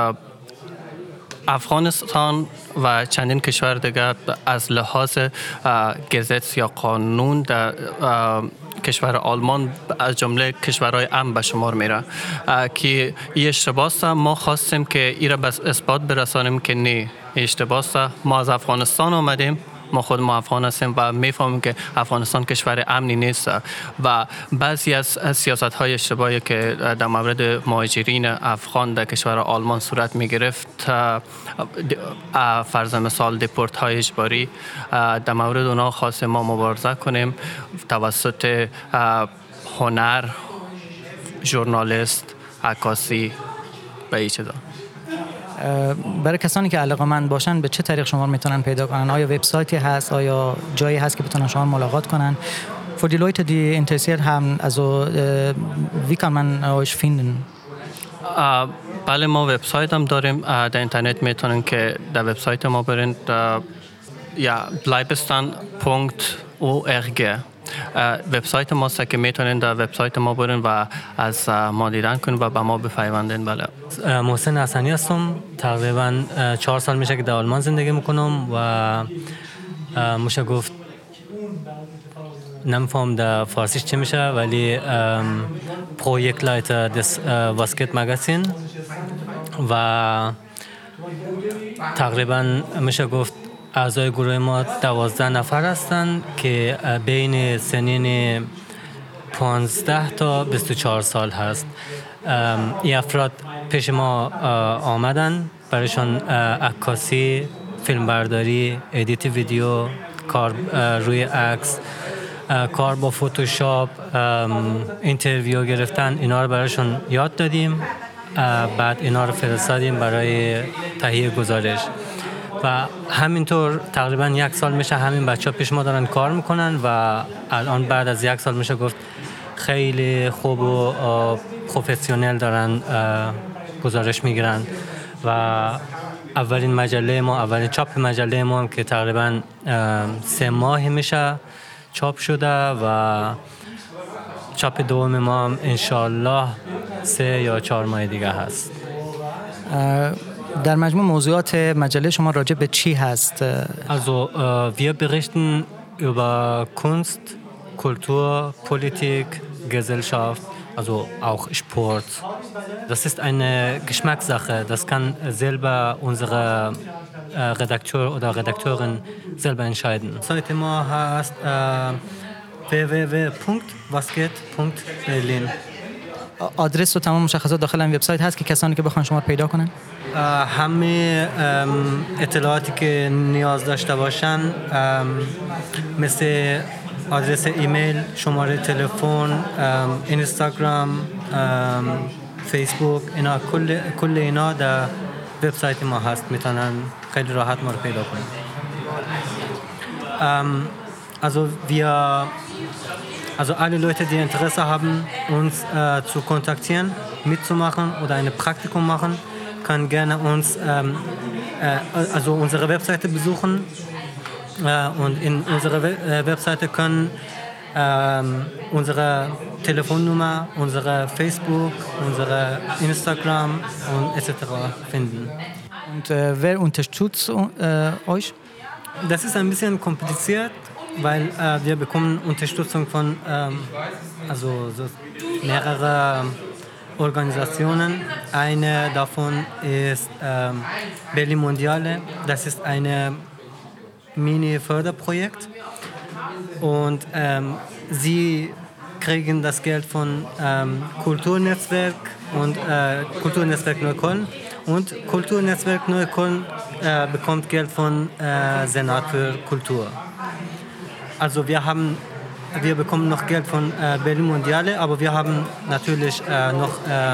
افغانستان و چندین کشور دیگر از لحاظ گزت یا قانون در کشور آلمان از جمله کشورهای امن به شمار میره که این اشتباه است. ما خواستیم که این را به اثبات برسانیم که نه اشتباه است. ما از افغانستان آمدیم، ما خود ما افغان هستیم و میفهمیم که افغانستان کشور امنی نیست و بعضی از سیاست‌های اشتباهی که در مورد مهاجرین افغان در کشور آلمان صورت می‌گرفت، فرض مثال دپورت‌های اجباری، در مورد اونها خواستیم ما مبارزه کنیم توسط هنر، ژورنالیست، عکاسی و این چیزا. برای کسانی که علاقه‌مند باشن به چه طریق شما رو میتونن پیدا کنن؟ آیا وبسایتی هست؟ آیا جایی هست که بتونن شما ملاقات کنن؟ Für die Leute, die interessiert haben, also wie kann man euch finden? بله ما وبسایت هم داریم. در اینترنت میتونن که در وبسایت ما برین یا bleibestan.org وبسایت ماست که میتونین در وبسایت ما برین و از ما دیدن کنین و به ما بپیوندین. بله. محسن حسنی هستم. تقریبا 4 سال میشه که در آلمان زندگی میکنم و میشه گفت نمیفهم در فارسیش چی میشه ولی پروژیکت لایتر دس واسکت مگزین و تقریبا میشه گفت اعضای گروه ما 12 نفر هستند که بین سنین 15 تا 24 سال هست. این افراد پیش ما آمدن، برایشان عکاسی، فیلمبرداری، ادیت ویدیو، کار روی عکس، کار با فتوشاپ، اینترویو گرفتن، اینا رو برایشان یاد دادیم. بعد اینا رو فرستادیم برای تهیه گزارش و همینطور تقریبا 1 سال میشه همین بچه‌ها پیش ما دارن کار میکنن و الان بعد از 1 سال میشه گفت خیلی خوب و پروفسیونل دارن گزارش میگیرن و اولین چاپ مجله ما هم که تقریبا 3 ماه میشه چاپ شده و چاپ دوم ما هم انشالله 3 یا 4 ماه دیگه هست. در مجموع موضوعات مجله شما راجع به چی هست؟ Also wir berichten über Kunst, Kultur, Politik, Gesellschaft, also auch Sport. Das ist eine Geschmackssache. Das kann selber unsere Redakteur oder Redakteurin selber entscheiden. Seite ما heißt www.wasgeht.berlin. آدرس و تمام مشخصات داخل این وبسایت هست که کسانی که بخوان شما رو پیدا کنن؟ همه اطلاعاتی که نیاز داشته باشن مثل آدرس ایمیل، شماره تلفن، اینستاگرام، فیسبوک، اینا کل اینا در وبسایت ما هست، میتونن خیلی راحت ما رو پیدا کنن. Also alle Leute, die Interesse haben, uns zu kontaktieren, mitzumachen oder ein Praktikum machen, können gerne uns also unsere Webseite besuchen und in unserer Webseite können unsere Telefonnummer, unsere Facebook, unsere Instagram und etc. finden. Und wer unterstützt euch? Das ist ein bisschen kompliziert, weil wir bekommen Unterstützung von also so mehrere Organisationen. Eine davon ist Berlin Mondiale. Das ist ein Mini-Förderprojekt und sie kriegen das Geld von Kulturnetzwerk und Kulturnetzwerk Neukölln. Und Kulturnetzwerk Neukölln bekommt Geld von Senat für Kultur. Also wir bekommen noch Geld von Berlin Mondiale, aber wir haben natürlich noch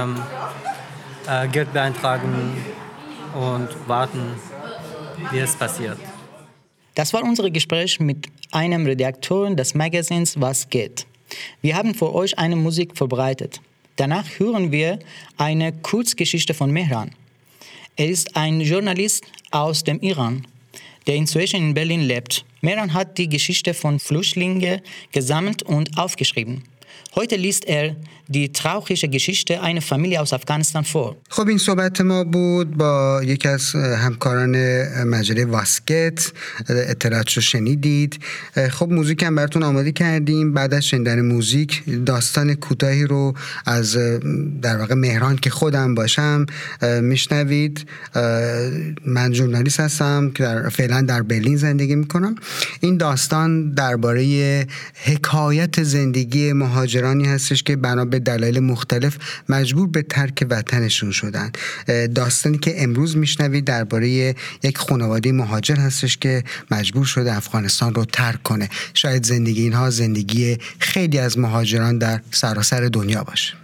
Geld beantragen und warten, wie es passiert. Das war unser Gespräch mit einem Redakteur des Magazins Was geht. Wir haben für euch eine Musik vorbereitet. Danach hören wir eine Kurzgeschichte von Mehran. Er ist ein Journalist aus dem Iran, der inzwischen in Berlin lebt. Mehran hat die Geschichte von Flüchtlingen gesammelt und aufgeschrieben. Heute liest er die traurige Geschichte einer Familie aus Afghanistan vor. خب این صحبت ما بود با یکی از همکاران مجله واسکت. اطلاعاتشو شنیدید. خب موزیک هم براتون آماده کردیم. بعد از شنیدن موزیک داستان کوتاهی رو از در واقع مهران که خودم باشم میشنوید. من ژورنالیست هستم که فعلا در برلین زندگی میکنم. این داستان درباره حکایت زندگی مهاجرانی هستش که بنا به دلایل مختلف مجبور به ترک وطنشون شدن. داستانی که امروز میشنوید درباره یک خانواده مهاجر هستش که مجبور شده افغانستان رو ترک کنه. شاید زندگی اینها زندگی خیلی از مهاجران در سراسر دنیا باشه.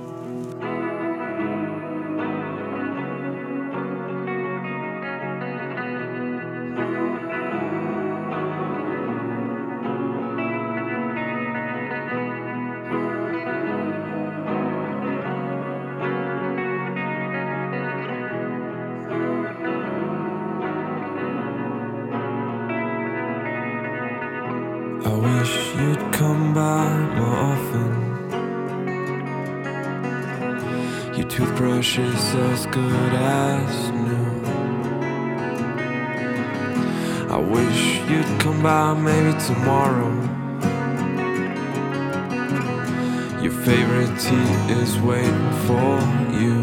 I wish you'd come by more often. Your toothbrush is as good as new. I wish you'd come by maybe tomorrow. Your favorite tea is waiting for you.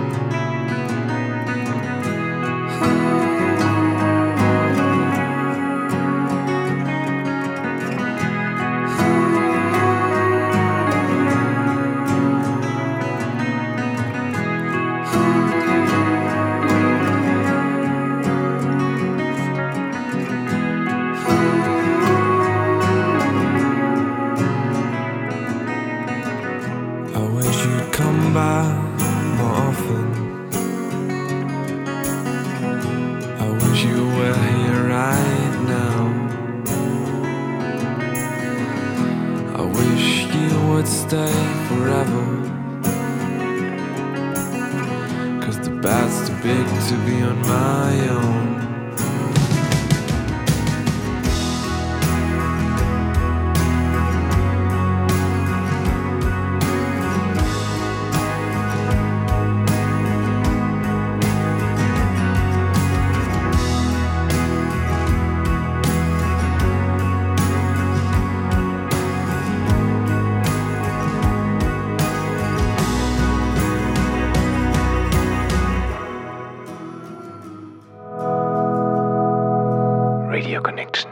Radio Connection.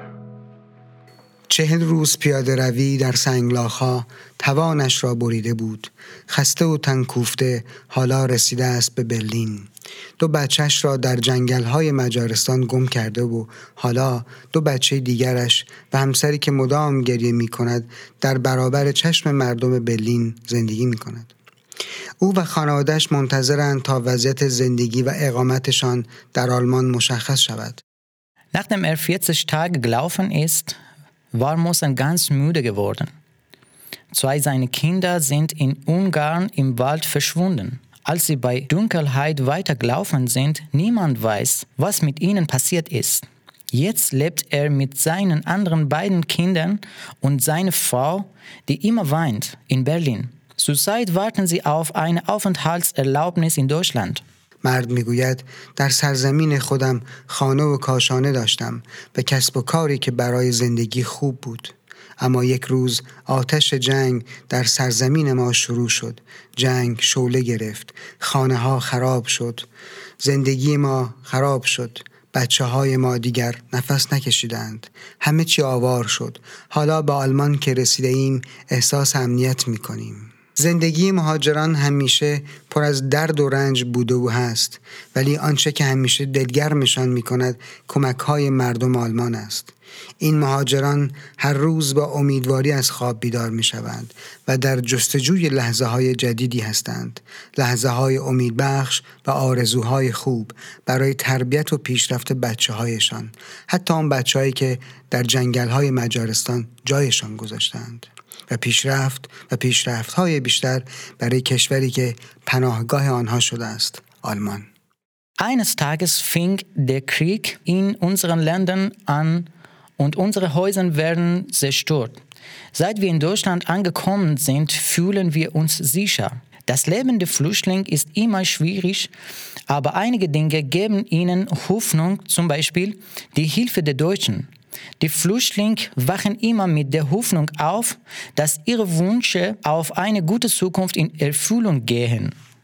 40 روز پیاده روی در سنگلاخ‌ها توانش را بریده بود. خسته و تن کوفته حالا رسیده است به برلین. 2 بچه‌اش را در جنگل‌های مجارستان گم کرده و حالا 2 بچه دیگرش و همسری که مدام گریه می‌کند در برابر چشم مردم برلین زندگی می‌کند. او و خانواده‌اش منتظرند تا وضعیت زندگی و اقامتشان در آلمان مشخص شود. Nachdem 40 Tage gelaufen ist, war Mosen ganz müde geworden. 2 seiner Kinder sind in Ungarn im Wald verschwunden. Als sie bei Dunkelheit weitergelaufen sind, niemand weiß, was mit ihnen passiert ist. Jetzt lebt er mit seinen anderen beiden Kindern und seiner Frau, die immer weint, in Berlin. Zurzeit warten sie auf eine Aufenthaltserlaubnis in Deutschland. مرد میگوید در سرزمین خودم خانه و کاشانه داشتم و کسب و کاری که برای زندگی خوب بود. اما یک روز آتش جنگ در سرزمین ما شروع شد. جنگ شعله گرفت. خانه ها خراب شد. زندگی ما خراب شد. بچه‌های ما دیگر نفس نکشیدند. همه چی آوار شد. حالا به آلمان که رسیده ایم احساس امنیت می‌کنیم. زندگی مهاجران همیشه پر از درد و رنج بوده و هست، ولی آنچه که همیشه دلگرمشان می‌کند کمک‌های مردم آلمان است. این مهاجران هر روز با امیدواری از خواب بیدار می‌شوند و در جستجوی لحظه‌های جدیدی هستند، لحظه‌های امیدبخش و آرزوهای خوب برای تربیت و پیشرفت بچه‌هایشان، حتی آن بچه‌هایی که در جنگل‌های مجارستان جایشان گذاشتند، و پیشرفت‌های بیشتر برای کشوری که پناهگاه آنها شده است، آلمان. Eines Tages fing der Krieg in unseren Ländern an und unsere Häuser werden zerstört. Seit wir in Deutschland angekommen sind, fühlen wir uns sicher. Das Leben der Flüchtlinge ist immer schwierig, aber einige Dinge geben ihnen Hoffnung, zum Beispiel die Hilfe der Deutschen. Die Flüchtlinge wachen immer mit der Hoffnung auf, dass ihre Wünsche auf eine gute Zukunft in Erfüllung gehen.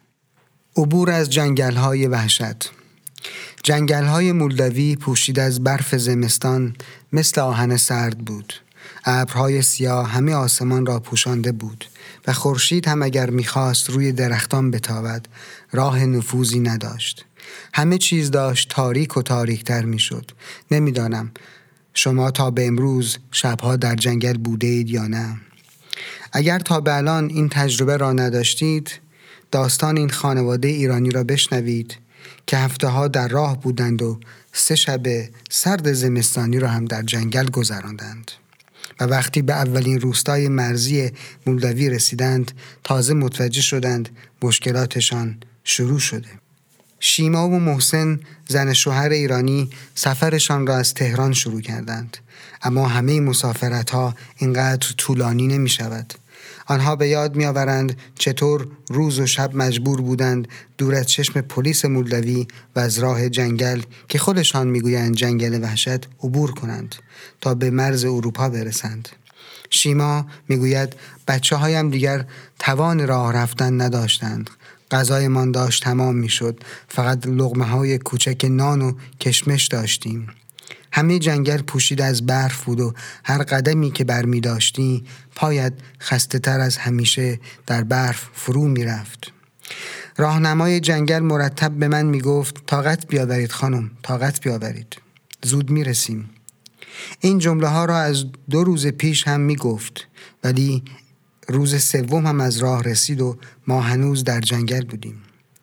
عبور از جنگل‌های وحشت. جنگل‌های مولداوی پوشیده از برف زمستان مثل آهن سرد بود. ابرهای سیاه همه آسمان را پوشانده بود و خورشید هم اگر می‌خواست روی درختان بتابد راه نفوذی نداشت. همه چیز داشت تاریک و تاریک‌تر می‌شد. نمی‌دانم شما تا به امروز شب‌ها در جنگل بوده اید یا نه؟ اگر تا به الان این تجربه را نداشتید، داستان این خانواده ایرانی را بشنوید که هفته‌ها در راه بودند و 3 شب سرد زمستانی را هم در جنگل گذراندند و وقتی به اولین روستای مرزی مولداوی رسیدند تازه متوجه شدند مشکلاتشان شروع شده. شیما و محسن زن شوهر ایرانی سفرشان را از تهران شروع کردند، اما همه مسافرت‌ها اینقدر طولانی نمی شود. آنها به یاد می آورند چطور روز و شب مجبور بودند دور از چشم پلیس مولداوی و از راه جنگل که خودشان می گویند جنگل وحشت عبور کنند تا به مرز اروپا برسند. شیما می گوید بچه هایم دیگر توان راه رفتن نداشتند. غذایمان داشت تمام می شد. فقط لقمه های کوچک نان و کشمش داشتیم. همه جنگل پوشیده از برف بود و هر قدمی که برمی داشتی پایت خسته تر از همیشه در برف فرو می رفت. راهنمای جنگل مرتب به من می گفت طاقت بیاورید خانم، طاقت بیاورید، زود می رسیم. این جمله ها را از 2 روز پیش هم می گفت، ولی روز 3 هم از راه رسید و ما هنوز در جنگل بودیم.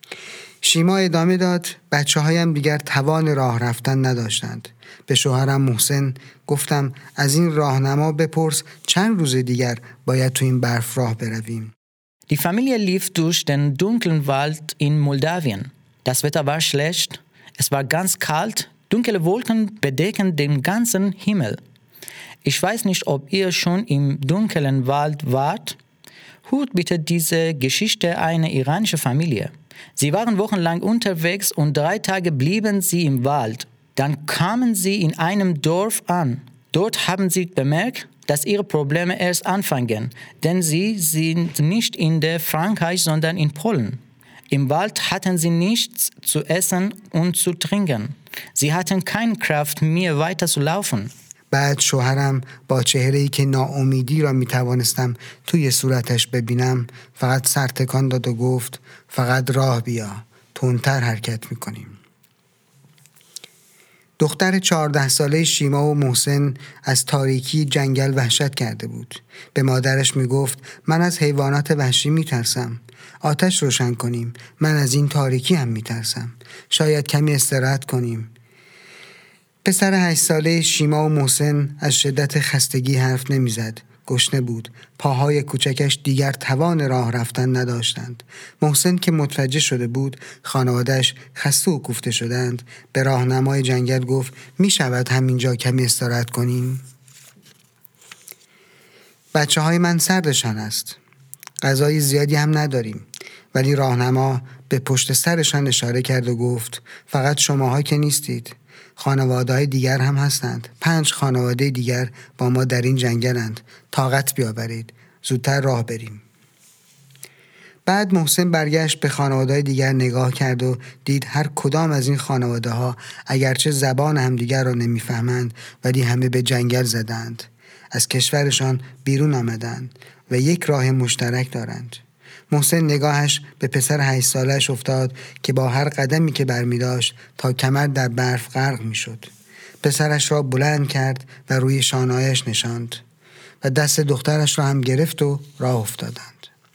شیما ادامه داد بچه هایم دیگر توان راه رفتن نداشتند. به شوهرم محسن گفتم از این راهنما بپرس چند روز دیگر باید تو این برف راه برویم. Die Familie lief durch den dunklen Wald in Moldawien. Das Wetter war schlecht, es war ganz kalt, dunkle Wolken bedecken den ganzen Himmel. Ich weiß nicht, ob ihr schon im dunklen Wald wart. Hört bitte diese Geschichte einer iranischen Familie. Sie waren wochenlang unterwegs und 3 Tage blieben sie im Wald. Dann kamen sie in einem Dorf an. Dort haben sie bemerkt, dass ihre Probleme erst anfangen, denn sie sind nicht in der Frankreich, sondern in Polen. Im Wald hatten sie nichts zu essen und zu trinken. Sie hatten keine Kraft mehr weiter zu laufen. بعد شوهرم با چهره‌ای که ناامیدی را میتوانستم توی صورتش ببینم فقط سر تکان داد و گفت فقط راه بیا، تندتر حرکت میکنیم. دختر 14 ساله شیما و محسن از تاریکی جنگل وحشت کرده بود. به مادرش میگفت من از حیوانات وحشی میترسم. آتش روشن کنیم. من از این تاریکی هم میترسم. شاید کمی استراحت کنیم. پسر 8 ساله شیما و محسن از شدت خستگی حرف نمیزد. گشنه بود. پاهای کوچکش دیگر توان راه رفتن نداشتند. محسن که متوجه شده بود خانواده‌اش خسته و کوفته شدند، به راهنمای جنگل گفت می شود همینجا کمی استراحت کنیم؟ بچه های من سردشان است. غذای زیادی هم نداریم. ولی راهنما به پشت سرشان اشاره کرد و گفت فقط شماها که نیستید. خانواده‌های دیگر هم هستند. 5 خانواده دیگر با ما در این جنگلند. طاقت بیاورید. زودتر راه بریم. بعد محسن برگشت به خانواده‌های دیگر نگاه کرد و دید هر کدام از این خانواده‌ها اگرچه زبان همدیگر را نمی‌فهمند ولی همه به جنگل زدند. از کشورشان بیرون آمدند و یک راه مشترک دارند. محسن نگاهش به پسر 8 سالش افتاد که با هر قدمی که برمی‌داشت تا کمر در برف غرق می‌شد. پسرش را بلند کرد و روی شانه‌هایش نشاند و دست دخترش را هم گرفت و راه افتادند.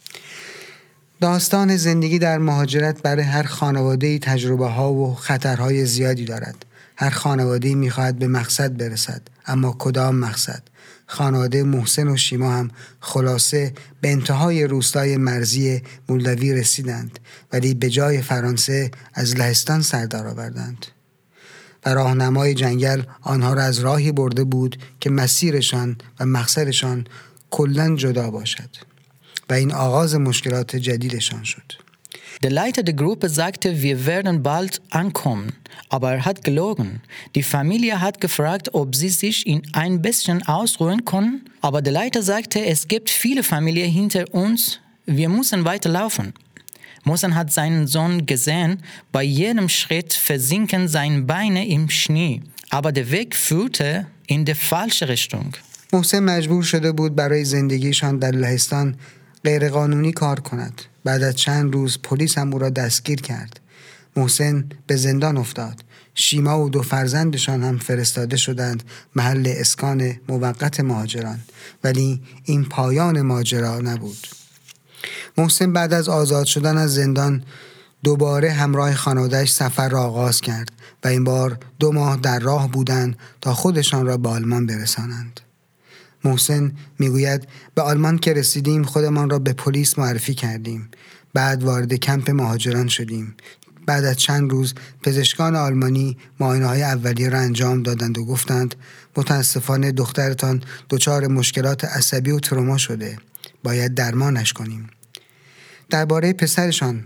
داستان زندگی در مهاجرت برای هر خانواده‌ای تجربه‌ها و خطرهای زیادی دارد. هر خانواده‌ای می‌خواهد به مقصد برسد، اما کدام مقصد؟ خانواده محسن و شیما هم خلاصه به انتهای روستای مرزی مولداوی رسیدند، ولی به جای فرانسه از لهستان سر درآوردند. و راهنمای جنگل آنها را از راهی برده بود که مسیرشان و مقصدشان کلاً جدا باشد و این آغاز مشکلات جدیدشان شد. Der Leiter der Gruppe sagte, wir werden bald ankommen, aber er hat gelogen. Die Familie hat gefragt, ob sie sich in ein bisschen ausruhen können, aber der Leiter sagte, es gibt viele Familien hinter uns, wir müssen weiterlaufen. Mohsen hat seinen Sohn gesehen, bei jedem Schritt versinken seine Beine im Schnee, aber der Weg führte in die falsche Richtung. محسن مجبور شده بود برای زندگیشان در لهستان غیرقانونی کار کند. بعد از چند روز پلیس هم او را دستگیر کرد. محسن به زندان افتاد. شیما و 2 فرزندشان هم فرستاده شدند محل اسکان موقت مهاجران، ولی این پایان ماجرا نبود. محسن بعد از آزاد شدن از زندان دوباره همراه خانواده‌اش سفر را آغاز کرد و این بار 2 ماه در راه بودند تا خودشان را به آلمان برسانند. محسن میگوید به آلمان که رسیدیم خودمان را به پلیس معرفی کردیم. بعد وارد کمپ مهاجران شدیم. بعد از چند روز پزشکان آلمانی معاینه‌های اولیه را انجام دادند و گفتند متاسفانه دخترتان دچار مشکلات عصبی و تروما شده. باید درمانش کنیم. درباره پسرشان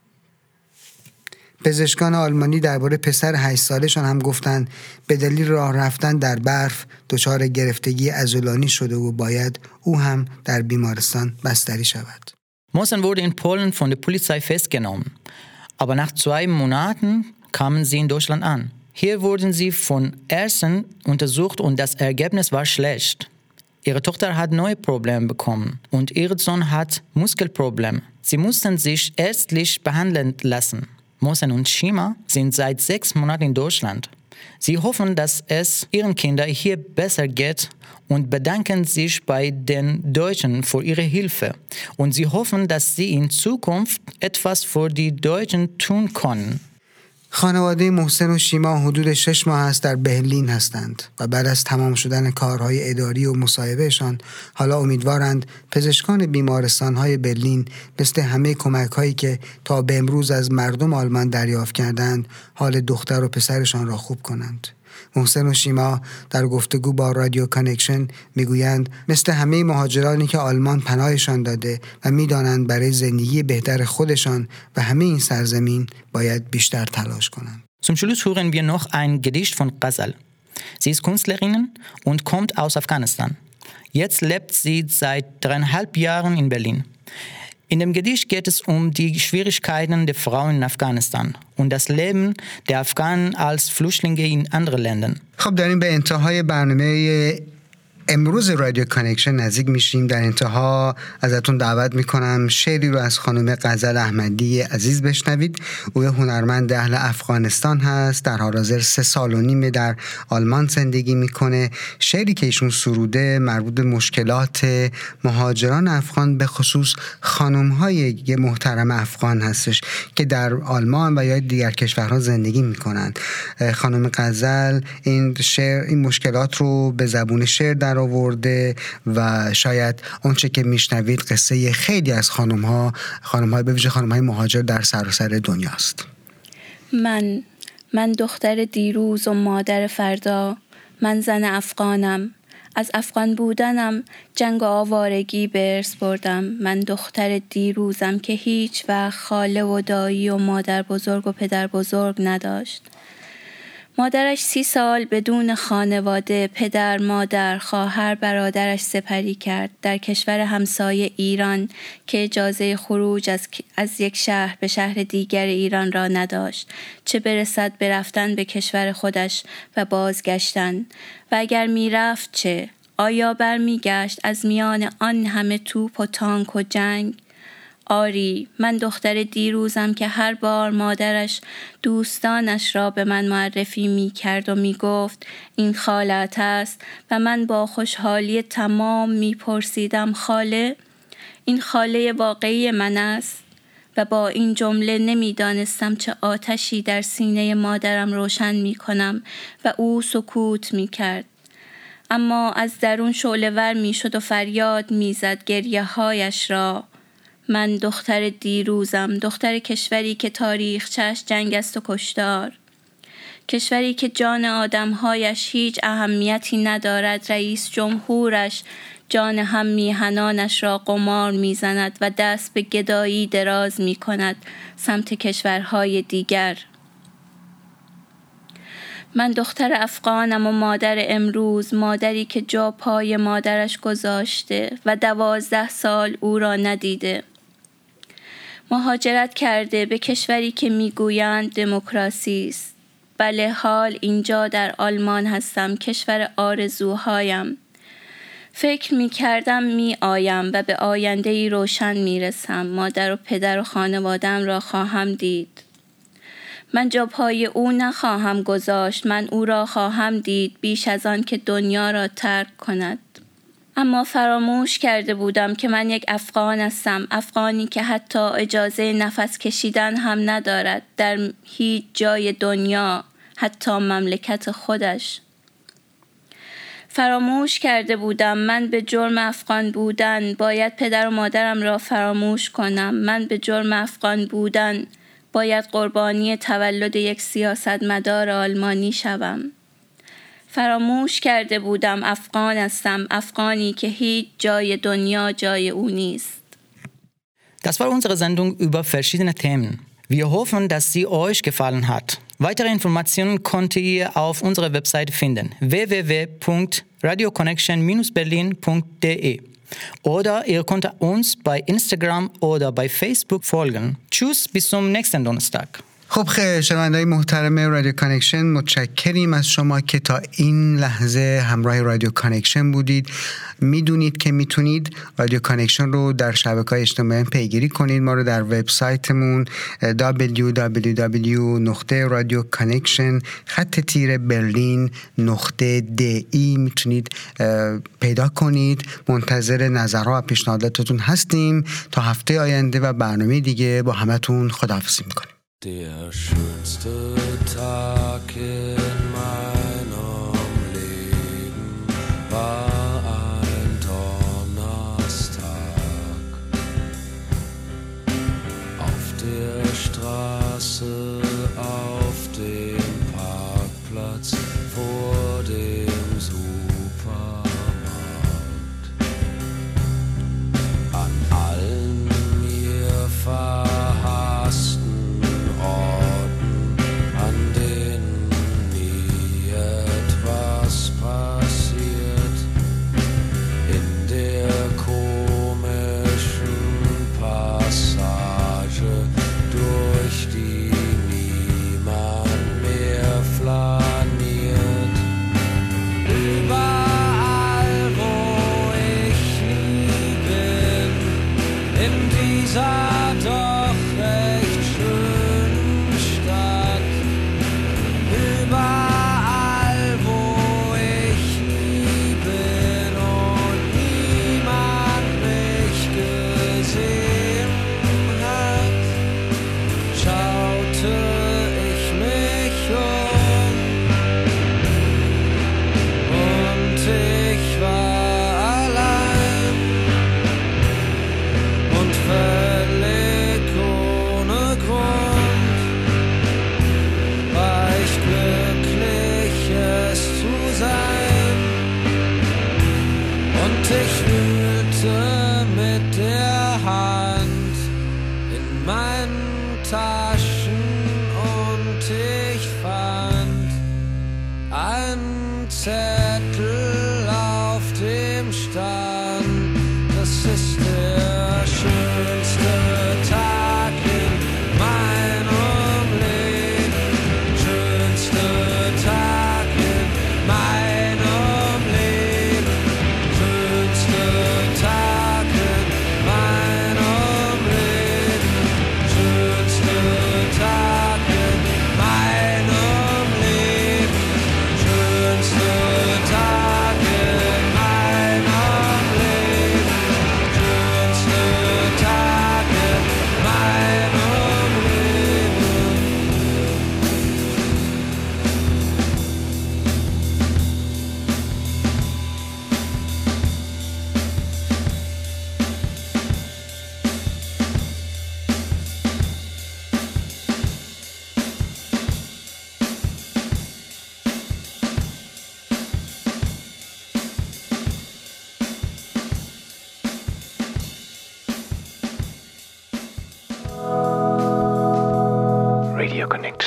پزشکان آلمانی درباره پسر 8 سالشان هم گفتند به دلیل راه رفتن در برف دچار گرفتگی عضلانی شده و باید او هم در بیمارستان بستری شود. Mohsen wurde in Polen von der Polizei festgenommen, aber nach 2 Monaten kamen sie in Deutschland an. Hier wurden sie von Ärzten untersucht und das Ergebnis war schlecht. Ihre Tochter hat neue Probleme bekommen und ihr Sohn hat Muskelprobleme. Sie mussten sich ärztlich behandeln lassen. Mohsen und Shima sind seit 6 Monaten in Deutschland. Sie hoffen, dass es ihren Kindern hier besser geht und bedanken sich bei den Deutschen für ihre Hilfe. Und sie hoffen, dass sie in Zukunft etwas für die Deutschen tun können. خانواده محسن و شیما حدود 6 ماه است در برلین هستند و بعد از تمام شدن کارهای اداری و مصاحبهشان حالا امیدوارند پزشکان بیمارستانهای برلین مثل همه کمک‌هایی که تا به امروز از مردم آلمان دریافت کردند حال دختر و پسرشان را خوب کنند. محسن و شیما در گفتگو با رادیو کانکشن میگویند مثل همه مهاجرانی که آلمان پناهشان داده و میدانند برای زندگی بهتر خودشان و همه این سرزمین باید بیشتر تلاش کنند. Zum Schluss hören wir noch ein Gedicht von Ghazal. Sie ist Künstlerin und kommt aus Afghanistan. Jetzt lebt sie seit 3,5 Jahren in Berlin. In dem Gedicht geht es um die Schwierigkeiten der Frauen in Afghanistan und das Leben der Afghanen als Flüchtlinge in anderen Ländern. خب داریم به انتهای برنامه امروز رادیو کانکشن نزدیک میشیم. در انتها ازتون دعوت میکنم شعری رو از خانم غزل احمدی عزیز بشنوید. او هنرمند اهل افغانستان هست، در حال حاضر 3 سال و نیم در آلمان زندگی میکنه. شعری که ایشون سروده مربوط به مشکلات مهاجران افغان به خصوص خانم‌های محترم افغان هستش که در آلمان و یا دیگر کشورها زندگی میکنن. خانم غزل این مشکلات رو به زبون شعر در آورده و شاید اونچه که میشنوید قصه خیلی از خانم‌های به ویژه خانم‌های مهاجر در سراسر دنیاست. من دختر دیروز و مادر فردا، من زن افغانم، از افغان بودنم جنگ و آوارگی به ارث بردم. من دختر دیروزم که هیچ وقت خاله و دایی و مادر بزرگ و پدر بزرگ نداشت. مادرش 30 سال بدون خانواده، پدر، مادر، خواهر، برادرش سپری کرد در کشور همسایه ایران که اجازه خروج از یک شهر به شهر دیگر ایران را نداشت، چه برسد به رفتن به کشور خودش و بازگشتن. و اگر می رفت چه؟ آیا برمی گشت از میان آن همه توپ و تانک و جنگ؟ آری، من دختر دیروزم که هر بار مادرش دوستانش را به من معرفی می کرد و می گفت این خالت است و من با خوشحالی تمام می پرسیدم خاله؟ این خاله واقعی من است؟ و با این جمله نمی دانستم چه آتشی در سینه مادرم روشن می کنم و او سکوت می کرد. اما از درون شعله‌ور می شد و فریاد می زد گریه هایش را. من دختر دیروزم، دختر کشوری که تاریخچه‌اش جنگ است و کشتار، کشوری که جان آدمهایش هیچ اهمیتی ندارد. رئیس جمهورش جان هم میهنانش را قمار میزند و دست به گدایی دراز میکند سمت کشورهای دیگر. من دختر افغانم و مادر امروز، مادری که جا پای مادرش گذاشته و 12 سال او را ندیده. مهاجرت کرده به کشوری که میگویند دموکراسی است. بله، حال اینجا در آلمان هستم، کشور آرزوهایم. فکر می‌کردم می‌آیم و به آینده‌ای روشن می‌رسم. مادر و پدر و خانواده‌ام را خواهم دید. من جا پای او نخواهم گذاشت، من او را خواهم دید بیش از آن که دنیا را ترک کند. اما فراموش کرده بودم که من یک افغان هستم، افغانی که حتی اجازه نفس کشیدن هم ندارد در هیچ جای دنیا، حتی مملکت خودش. فراموش کرده بودم من به جرم افغان بودن باید پدر و مادرم را فراموش کنم. من به جرم افغان بودن باید قربانی تولد یک سیاستمدار آلمانی شوم. فراموش کرده بودم افغان هستم، افغانی که هیچ جای دنیا جای او نیست. Das war unsere Sendung über verschiedene Themen. Wir hoffen, dass sie euch gefallen hat. Weitere Informationen könnt ihr auf unserer Website finden: www.radioconnection-berlin.de. Oder ihr könnt uns bei Instagram oder bei Facebook folgen. Tschüss, bis zum nächsten Donnerstag. خب شنونده‌های محترم رادیو کانکشن، متشکریم از شما که تا این لحظه همراه رادیو کانکشن بودید. میدونید که میتونید رادیو کانکشن رو در شبکه‌های اجتماعی پیگیری کنید. ما رو در وبسایتمون www.radioconnection-berlin.de میتونید پیدا کنید. منتظر نظرها و پیشنهاداتتون هستیم. تا هفته آینده و برنامه دیگه با همتون خداحافظی میکنیم. Der schönste Tag in meinem Leben war ein Donnerstag. Auf der Straße, auf dem Parkplatz, vor dem Supermarkt. An allen mir verhassten Orten, an denen nie etwas passiert, in der komischen Passage, durch die niemand mehr flaniert. Überall, wo ich nie bin, in dieser doch recht schönen Stadt. Überall, wo ich nie bin und niemand mich gesehen hat, schaute ich mich um und ich war allein und völlig ohne Grund war ich glücklich, es zu sein. Und ich wühlte mit der Hand in meinen Taschen und ich fand Radio Connection.